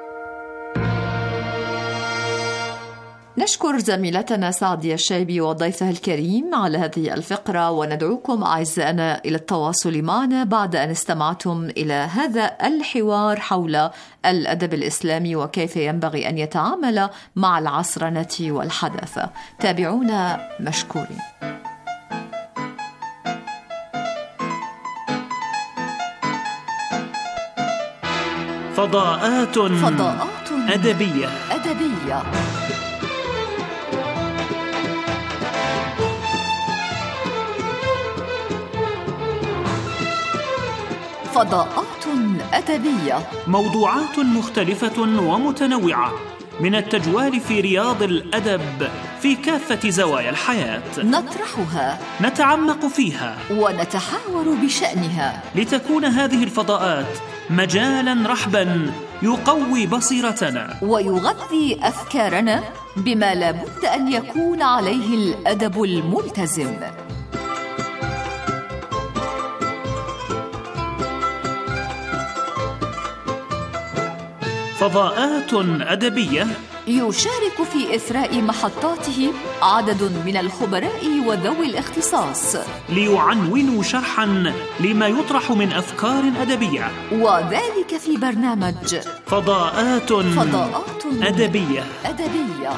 نشكر زميلتنا سعدية الشايبي وضيفها الكريم على هذه الفقرة، وندعوكم أعزائنا إلى التواصل معنا بعد أن استمعتم إلى هذا الحوار حول الأدب الإسلامي وكيف ينبغي أن يتعامل مع العصرنة والحداثة. تابعونا مشكورين. فضاءات فضاءات أدبية أدبية فضاءات أدبية، موضوعات مختلفة ومتنوعة من التجوال في رياض الأدب في كافة زوايا الحياة، نطرحها، نتعمق فيها، ونتحاور بشأنها، لتكون هذه الفضاءات مجالا رحبا يقوي بصيرتنا ويغذي أفكارنا بما لا بد أن يكون عليه الأدب الملتزم. فضاءات أدبية يشارك في إثراء محطاته عدد من الخبراء وذوي الاختصاص ليعنونوا شرحا لما يطرح من أفكار أدبية، وذلك في برنامج فضاءات فضاءات أدبية أدبية.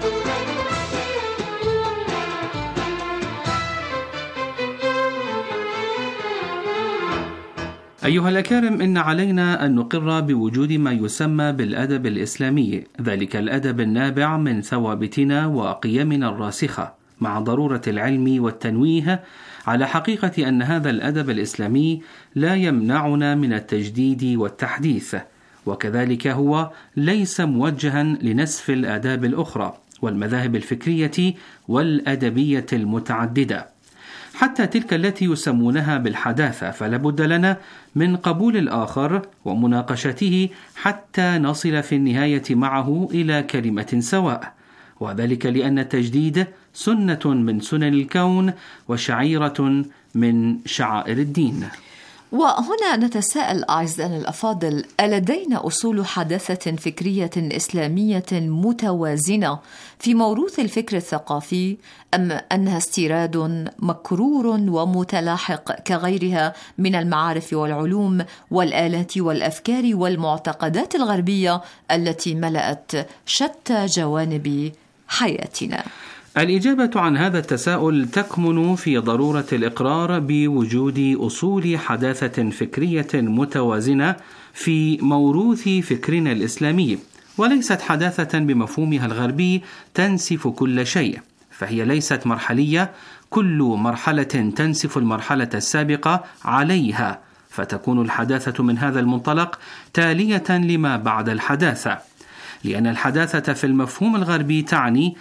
أيها الأكارم، إن علينا أن نقر بوجود ما يسمى بالأدب الإسلامي، ذلك الأدب النابع من ثوابتنا وقيمنا الراسخة، مع ضرورة العلم والتنويه على حقيقة أن هذا الأدب الإسلامي لا يمنعنا من التجديد والتحديث، وكذلك هو ليس موجها لنسف الآداب الأخرى والمذاهب الفكرية والأدبية المتعددة، حتى تلك التي يسمونها بالحداثة، فلا بد لنا من قبول الآخر ومناقشته حتى نصل في النهاية معه إلى كلمة سواء، وذلك لأن التجديد سنة من سنن الكون وشعيرة من شعائر الدين. وهنا نتساءل أعزائنا الأفاضل، ألدينا أصول حداثة فكرية إسلامية متوازنة في موروث الفكر الثقافي، أم أنها استيراد مكرور ومتلاحق كغيرها من المعارف والعلوم والآلات والأفكار والمعتقدات الغربية التي ملأت شتى جوانب حياتنا؟ الإجابة عن هذا التساؤل تكمن في ضرورة الإقرار بوجود أصول حداثة فكرية متوازنة في موروث فكرنا الإسلامي، وليست حداثة بمفهومها الغربي تنسف كل شيء، فهي ليست مرحلية كل مرحلة تنسف المرحلة السابقة عليها، فتكون الحداثة من هذا المنطلق تالية لما بعد الحداثة، لأن الحداثة في المفهوم الغربي تعني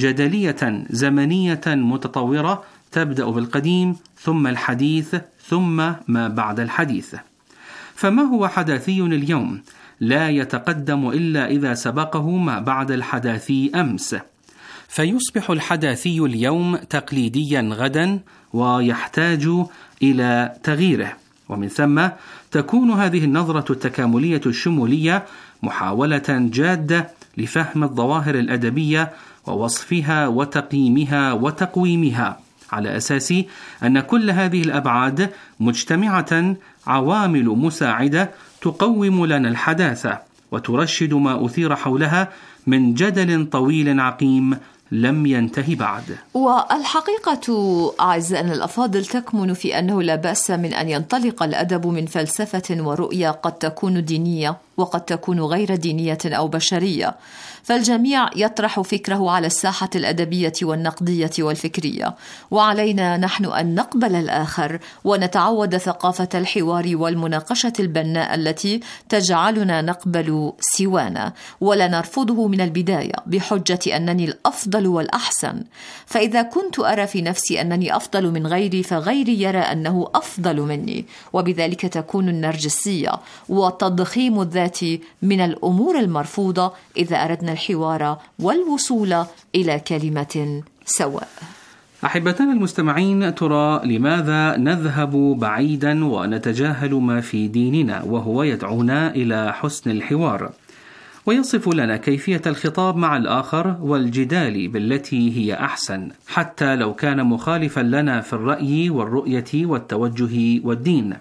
جدلية زمنية متطورة تبدأ بالقديم ثم الحديث ثم ما بعد الحديث. فما هو حداثي اليوم لا يتقدم إلا إذا سبقه ما بعد الحداثي أمس، فيصبح الحداثي اليوم تقليديا غدا ويحتاج إلى تغييره. ومن ثم تكون هذه النظرة التكاملية الشمولية محاولة جادة لفهم الظواهر الأدبية ووصفها وتقييمها وتقويمها، على أساس أن كل هذه الأبعاد مجتمعة عوامل مساعدة تقوم لنا الحداثة وترشد ما أثير حولها من جدل طويل عقيم لم ينتهي بعد. والحقيقة أعزائنا الأفاضل تكمن في أنه لا بأس من أن ينطلق الأدب من فلسفة ورؤية قد تكون دينية وقد تكون غير دينية أو بشرية، فالجميع يطرح فكره على الساحة الأدبية والنقدية والفكرية، وعلينا نحن أن نقبل الآخر ونتعود ثقافة الحوار والمناقشة البناء التي تجعلنا نقبل سوانا ولا نرفضه من البداية بحجة أنني الأفضل والأحسن. فإذا كنت أرى في نفسي أنني أفضل من غيري فغيري يرى أنه أفضل مني، وبذلك تكون النرجسية وتضخيم الذات من الأمور المرفوضة إذا أردنا الحوار والوصول إلى كلمة سواء. أحبتنا المستمعين، ترى لماذا نذهب بعيدا ونتجاهل ما في ديننا وهو يدعونا إلى حسن الحوار، ويصف لنا كيفية الخطاب مع الآخر والجدال بالتي هي أحسن حتى لو كان مخالفا لنا في الرأي والرؤية والتوجه والدين.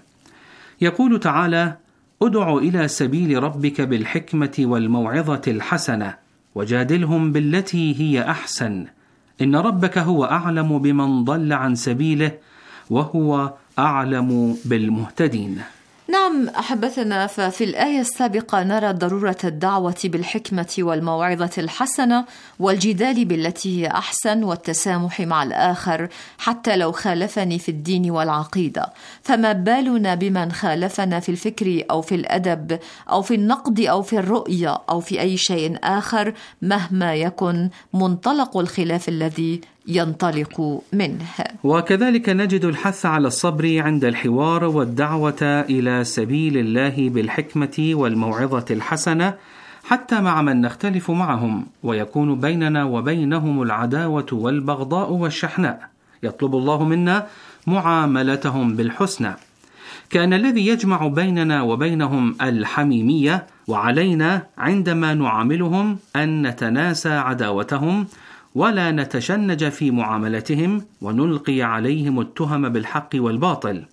يقول تعالى: ادع إلى سبيل ربك بالحكمة والموعظة الحسنة وجادلهم بالتي هي أحسن إن ربك هو أعلم بمن ضل عن سبيله وهو أعلم بالمهتدين. نعم أحبتنا، ففي الآية السابقة نرى ضرورة الدعوة بالحكمة والموعظة الحسنة والجدال بالتي هي أحسن والتسامح مع الآخر حتى لو خالفني في الدين والعقيدة، فما بالنا بمن خالفنا في الفكر أو في الأدب أو في النقد أو في الرؤية أو في أي شيء آخر مهما يكن منطلق الخلاف الذي ينطلق منه. وكذلك نجد الحث على الصبر عند الحوار والدعوة إلى سبيل الله بالحكمة والموعظة الحسنة حتى مع من نختلف معهم ويكون بيننا وبينهم العداوة والبغضاء والشحناء. يطلب الله منا معاملتهم بالحسنى، كان الذي يجمع بيننا وبينهم الحميمية، وعلينا عندما نعاملهم أن نتناسى عداوتهم ولا نتشنج في معاملتهم ونلقي عليهم التهم بالحق والباطل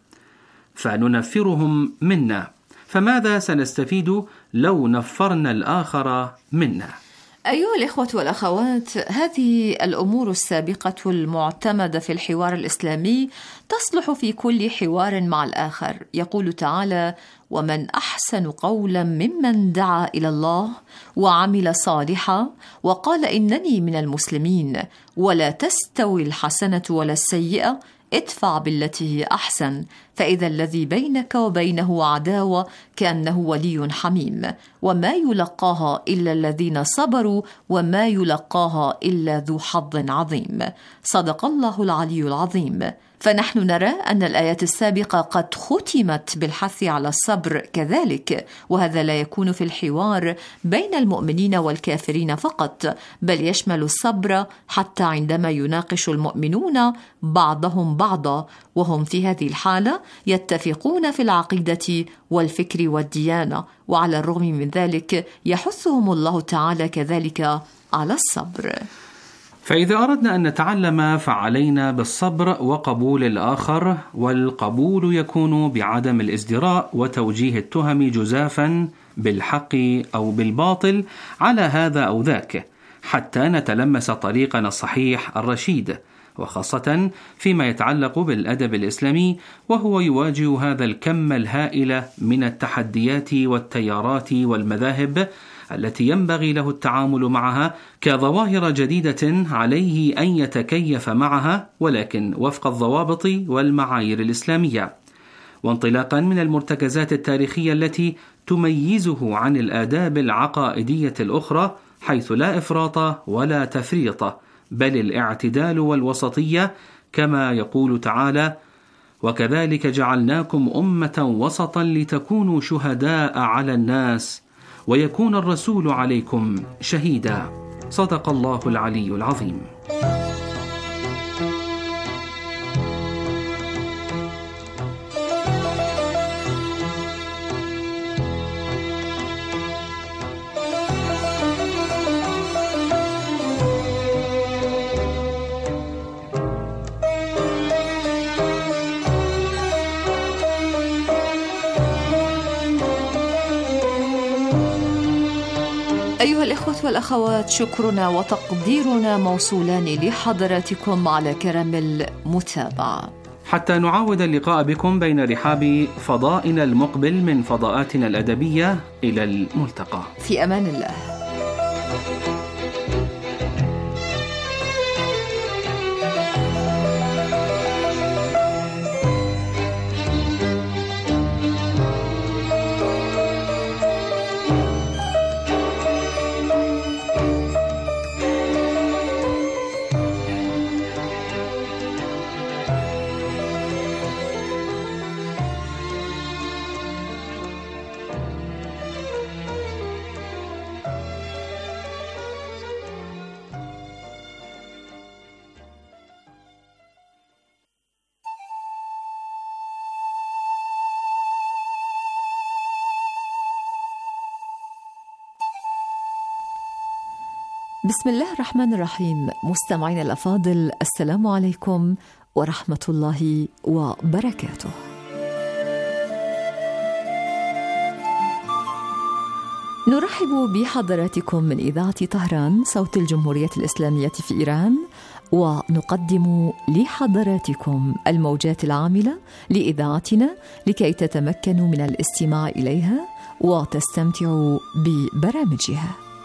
فننفرهم منا. فماذا سنستفيد لو نفرنا الآخر منا؟ أيها الإخوة والأخوات، هذه الأمور السابقة المعتمدة في الحوار الإسلامي تصلح في كل حوار مع الآخر. يقول تعالى: ومن أحسن قولا ممن دعا إلى الله وعمل صالحا وقال إنني من المسلمين ولا تستوي الحسنة ولا السيئة ادفع بالتي هي أحسن فإذا الذي بينك وبينه عداوة كأنه ولي حميم وما يلقاها إلا الذين صبروا وما يلقاها إلا ذو حظ عظيم. صدق الله العلي العظيم. فنحن نرى أن الآيات السابقة قد ختمت بالحث على الصبر كذلك، وهذا لا يكون في الحوار بين المؤمنين والكافرين فقط، بل يشمل الصبر حتى عندما يناقش المؤمنون بعضهم بعضا وهم في هذه الحالة يتفقون في العقيدة والفكر والديانة، وعلى الرغم من ذلك يحثهم الله تعالى كذلك على الصبر. فإذا أردنا أن نتعلم فعلينا بالصبر وقبول الآخر، والقبول يكون بعدم الازدراء وتوجيه التهم جزافا بالحق أو بالباطل على هذا أو ذاك حتى نتلمس طريقنا الصحيح الرشيد، وخاصة فيما يتعلق بالأدب الإسلامي، وهو يواجه هذا الكم الهائل من التحديات والتيارات والمذاهب التي ينبغي له التعامل معها كظواهر جديدة عليه أن يتكيف معها، ولكن وفق الضوابط والمعايير الإسلامية. وانطلاقا من المرتكزات التاريخية التي تميزه عن الآداب العقائدية الأخرى، حيث لا إفراط ولا تفريط، بل الاعتدال والوسطية، كما يقول تعالى: وكذلك جعلناكم أمة وسطا لتكونوا شهداء على الناس ويكون الرسول عليكم شهيدا. صدق الله العلي العظيم. أيها الإخوة والأخوات، شكرنا وتقديرنا موصولان لحضراتكم على كرم المتابعة. حتى نعاود اللقاء بكم بين رحاب فضائنا المقبل من فضاءاتنا الأدبية، إلى الملتقى. في أمان الله. بسم الله الرحمن الرحيم. مستمعينا الأفاضل، السلام عليكم ورحمة الله وبركاته. نرحب بحضراتكم من إذاعة طهران، صوت الجمهورية الإسلامية في إيران، ونقدم لحضراتكم الموجات العاملة لإذاعتنا لكي تتمكنوا من الاستماع إليها وتستمتعوا ببرامجها.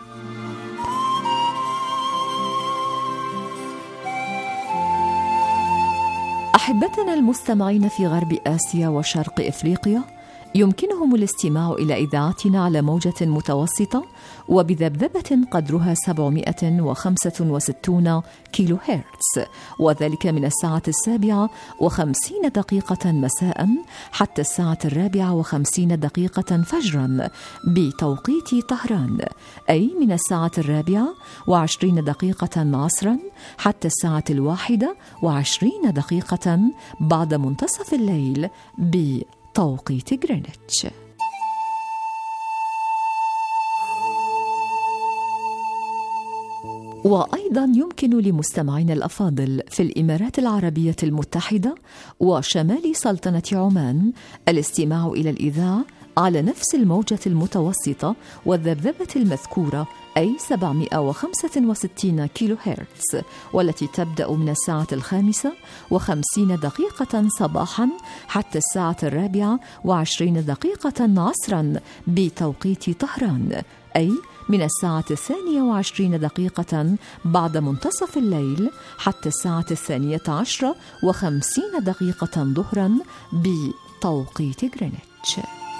أحبتنا المستمعين في غرب آسيا وشرق إفريقيا، يمكنهم الاستماع إلى إذاعتنا على موجة متوسطة وبذبذبة قدرها سبعمائة وخمسة وستين كيلو هرتز، وذلك من الساعة السابعة وخمسين دقيقة مساء حتى الساعة الرابعة وخمسين دقيقة فجرا بتوقيت طهران، أي من الساعة الرابعة وعشرين دقيقة عصرا حتى الساعة الواحدة وعشرين دقيقة بعد منتصف الليل ب توقيت غرينتش. وأيضا يمكن لمستمعينا الأفاضل في الإمارات العربية المتحدة وشمال سلطنة عمان الاستماع إلى الإذاعة على نفس الموجة المتوسطة والذبذبة المذكورة، أي سبعمائة وخمسة وستين كيلو هرتز، والتي تبدأ من الساعة الخامسة وخمسين دقيقة صباحا حتى الساعة الرابعة وعشرين دقيقة عصرا بتوقيت طهران، أي من الساعة الثانية وعشرين دقيقة بعد منتصف الليل حتى الساعة الثانية عشرة وخمسين دقيقة ظهرا بتوقيت غرينتش.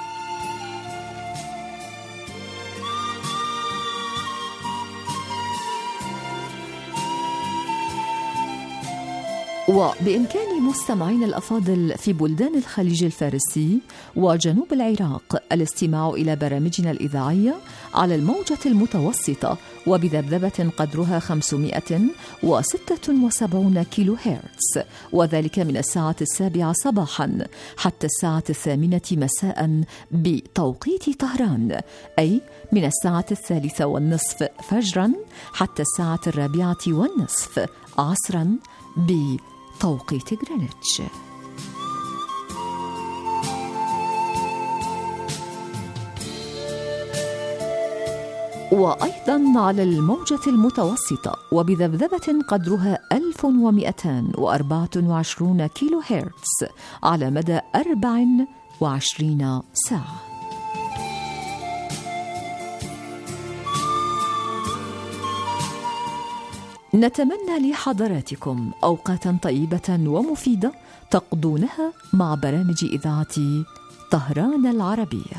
وبإمكان مستمعينا الأفاضل في بلدان الخليج الفارسي وجنوب العراق الاستماع إلى برامجنا الإذاعية على الموجة المتوسطة وبذبذبة قدرها خمسمائة وستة وسبعين كيلو هرتز، وذلك من الساعة السابعة صباحا حتى الساعة الثامنة مساء بتوقيت طهران، أي من الساعة الثالثة والنصف فجرا حتى الساعة الرابعة والنصف عصرا بتوقيت غرينتش. وأيضا على الموجة المتوسطة وبذبذبة قدرها ألف ومئتين وأربعة وعشرين كيلو هرتز على مدى أربع وعشرين ساعة. نتمنى لحضراتكم أوقاتا طيبة ومفيدة تقضونها مع برامج إذاعة طهران العربية.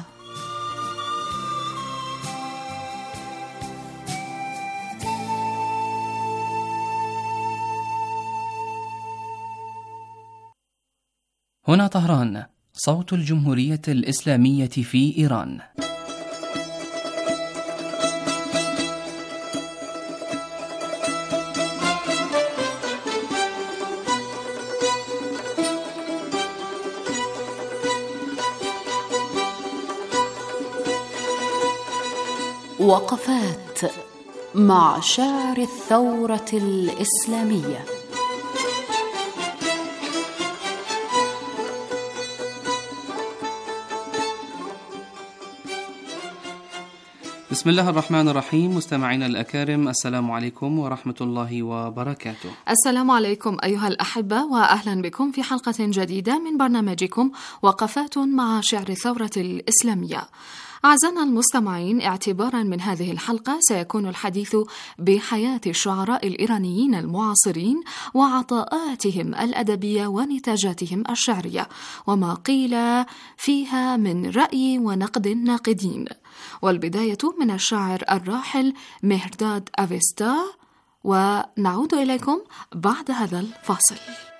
هنا طهران، صوت الجمهورية الإسلامية في إيران. وقفات مع شاعر الثورة الإسلامية. بسم الله الرحمن الرحيم. مستمعينا الأكارم، السلام عليكم ورحمة الله وبركاته. السلام عليكم أيها الأحبة، وأهلا بكم في حلقة جديدة من برنامجكم وقفات مع شعر الثورة الإسلامية. أعزائنا المستمعين، اعتبارا من هذه الحلقة سيكون الحديث بحياة الشعراء الإيرانيين المعاصرين وعطاءاتهم الأدبية ونتاجاتهم الشعرية وما قيل فيها من رأي ونقد الناقدين. والبداية من الشاعر الراحل مهرداد أفيستا، ونعود إليكم بعد هذا الفاصل.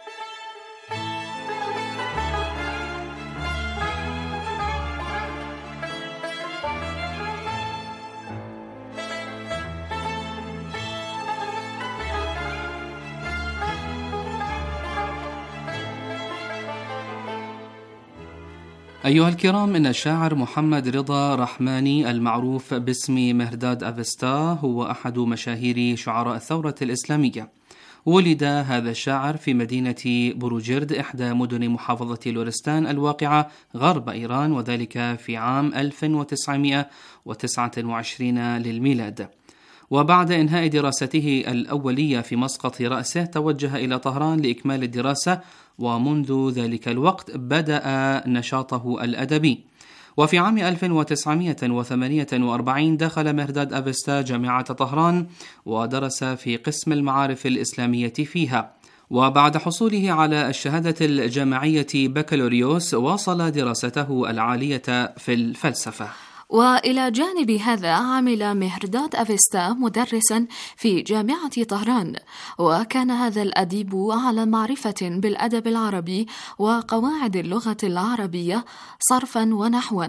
أيها الكرام، إن الشاعر محمد رضا رحماني المعروف باسم مهرداد أفيستا هو أحد مشاهير شعراء الثورة الإسلامية. ولد هذا الشاعر في مدينة بروجرد، إحدى مدن محافظة لورستان الواقعة غرب إيران، وذلك في عام ألف وتسعمائة وتسعة وعشرين للميلاد. وبعد إنهاء دراسته الأولية في مسقط رأسه توجه إلى طهران لإكمال الدراسة، ومنذ ذلك الوقت بدأ نشاطه الأدبي. وفي عام ألف وتسعمائة وثمانية وأربعين دخل مهرداد أفيستا جامعة طهران ودرس في قسم المعارف الإسلامية فيها. وبعد حصوله على الشهادة الجامعية بكالوريوس واصل دراسته العالية في الفلسفة. وإلى جانب هذا عمل مهرداد أفيستا مدرسا في جامعة طهران، وكان هذا الأديب على معرفة بالأدب العربي وقواعد اللغة العربية صرفا ونحوا،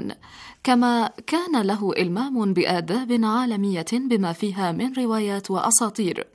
كما كان له إلمام بآداب عالمية بما فيها من روايات وأساطير.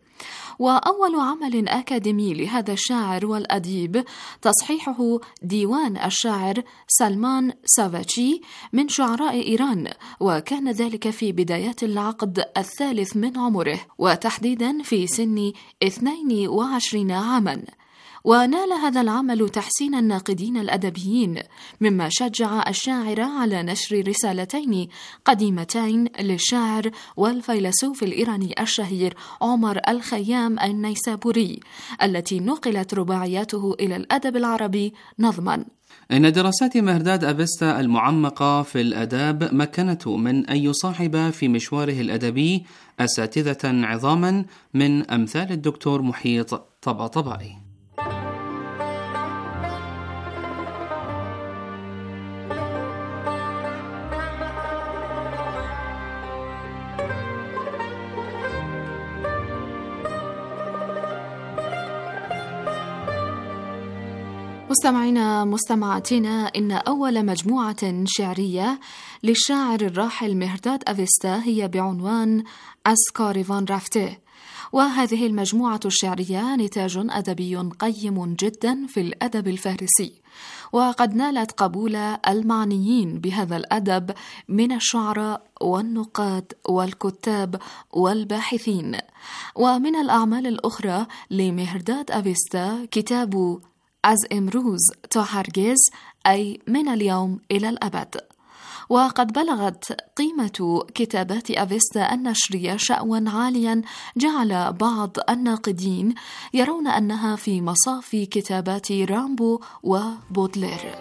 وأول عمل أكاديمي لهذا الشاعر والأديب تصحيحه ديوان الشاعر سلمان سافاتشي من شعراء إيران، وكان ذلك في بدايات العقد الثالث من عمره، وتحديدا في سن اثنين وعشرين عاما. ونال هذا العمل تحسين الناقدين الأدبيين، مما شجع الشاعر على نشر رسالتين قديمتين للشاعر والفيلسوف الإيراني الشهير عمر الخيام النيسابوري، التي نقلت رباعياته إلى الأدب العربي نظما. إن دراسات مهرداد أفيستا المعمقة في الآداب مكنته من أن يصاحب في مشواره الأدبي أساتذة عظاما من أمثال الدكتور محيط طباطبائي. مستمعينا مستمعاتنا، إن أول مجموعة شعرية للشاعر الراحل مهرداد أفيستا هي بعنوان أسكار فان رافته، وهذه المجموعة الشعرية نتاج أدبي قيم جدا في الأدب الفارسي، وقد نالت قبول المعنيين بهذا الأدب من الشعراء والنقاد والكتاب والباحثين. ومن الأعمال الأخرى لمهرداد أفيستا كتاب از امروز تا هرگز، أي من اليوم إلى الأبد. وقد بلغت قيمة كتابات أفيستا النشرية شأوا عاليا جعل بعض الناقدين يرون أنها في مصاف كتابات رامبو وبودلير.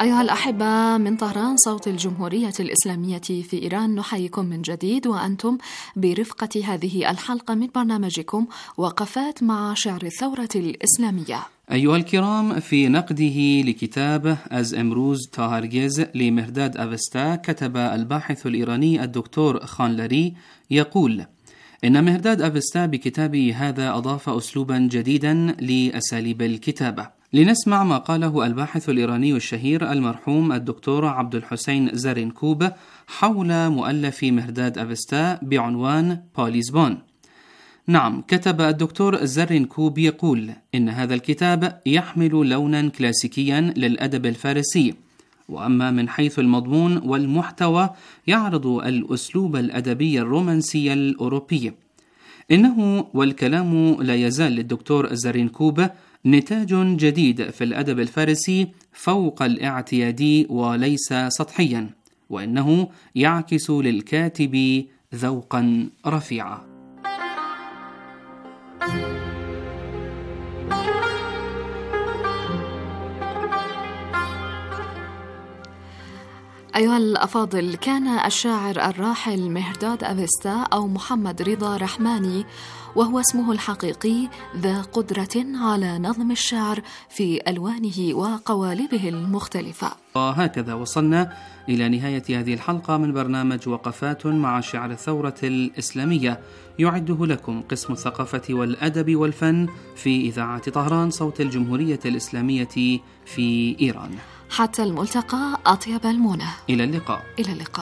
أيها الأحبة، من طهران صوت الجمهورية الإسلامية في إيران نحييكم من جديد، وأنتم برفقة هذه الحلقة من برنامجكم وقفات مع شعر الثورة الإسلامية. أيها الكرام، في نقده لكتاب از امروز تا هرگز لمهرداد أفستا، كتب الباحث الإيراني الدكتور خانلري يقول إن مهرداد أفستا بكتابه هذا أضاف أسلوبا جديدا لأساليب الكتابة. لنسمع ما قاله الباحث الإيراني الشهير المرحوم الدكتور عبد الحسين زرينكوب حول مؤلف مهرداد أفستا بعنوان باليزبان. نعم، كتب الدكتور زرينكوب يقول إن هذا الكتاب يحمل لونا كلاسيكيا للأدب الفارسي، وأما من حيث المضمون والمحتوى يعرض الأسلوب الأدبي الرومانسي الأوروبي. إنه والكلام لا يزال للدكتور زرينكوب نتاج جديد في الأدب الفارسي فوق الاعتيادي وليس سطحيا، وإنه يعكس للكاتب ذوقا رفيعا. أيها الأفاضل، كان الشاعر الراحل مهرداد أفستا أو محمد رضا رحماني، وهو اسمه الحقيقي، ذا قدرة على نظم الشعر في ألوانه وقوالبه المختلفة. وهكذا وصلنا إلى نهاية هذه الحلقة من برنامج وقفات مع شعر الثورة الإسلامية، يعده لكم قسم الثقافة والأدب والفن في إذاعة طهران صوت الجمهورية الإسلامية في إيران. حتى الملتقى، أطيب المنى. إلى اللقاء. إلى اللقاء.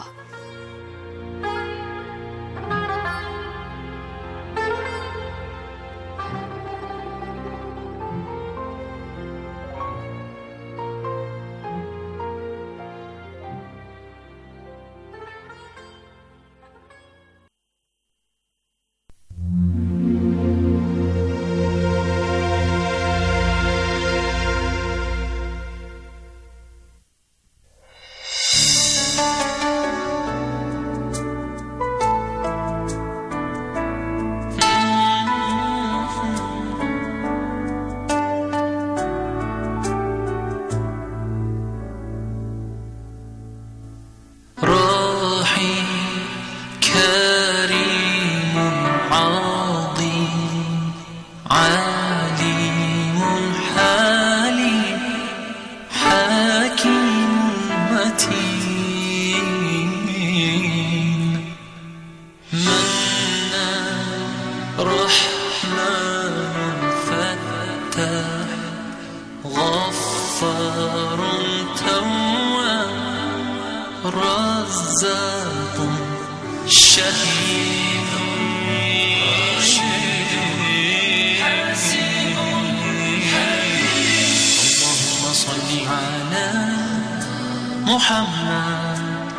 محمد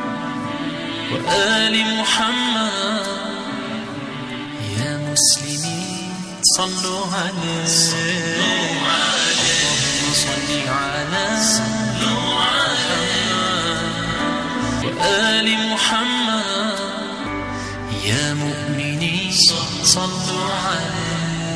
وآل محمد يا مسلمين صلوا عليه اللهم صل على محمد وآل محمد يا مؤمنين صلوا عليه.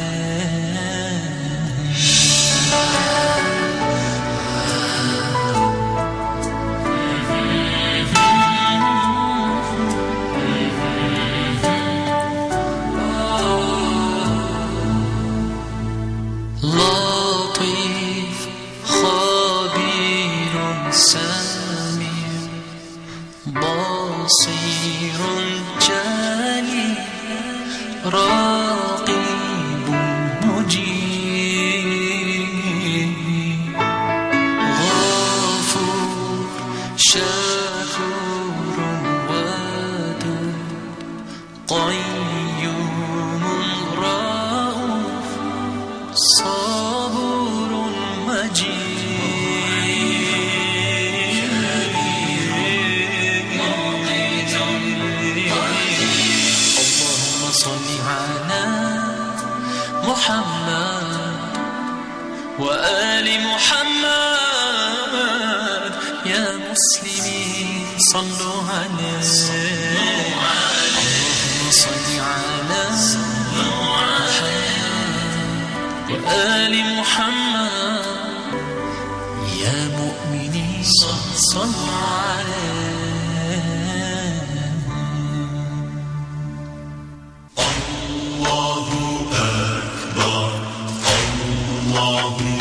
لطيف خبير سميع بصير جليل رقيب مجيب غفور شكور ودود قيوم رؤوف صبور مجيد اللهم صل على محمد وآل محمد يا مسلمين صلوا عليه اللهم صل على محمد وآل محمد يا مؤمنين صلوا عليه. الله أكبر الله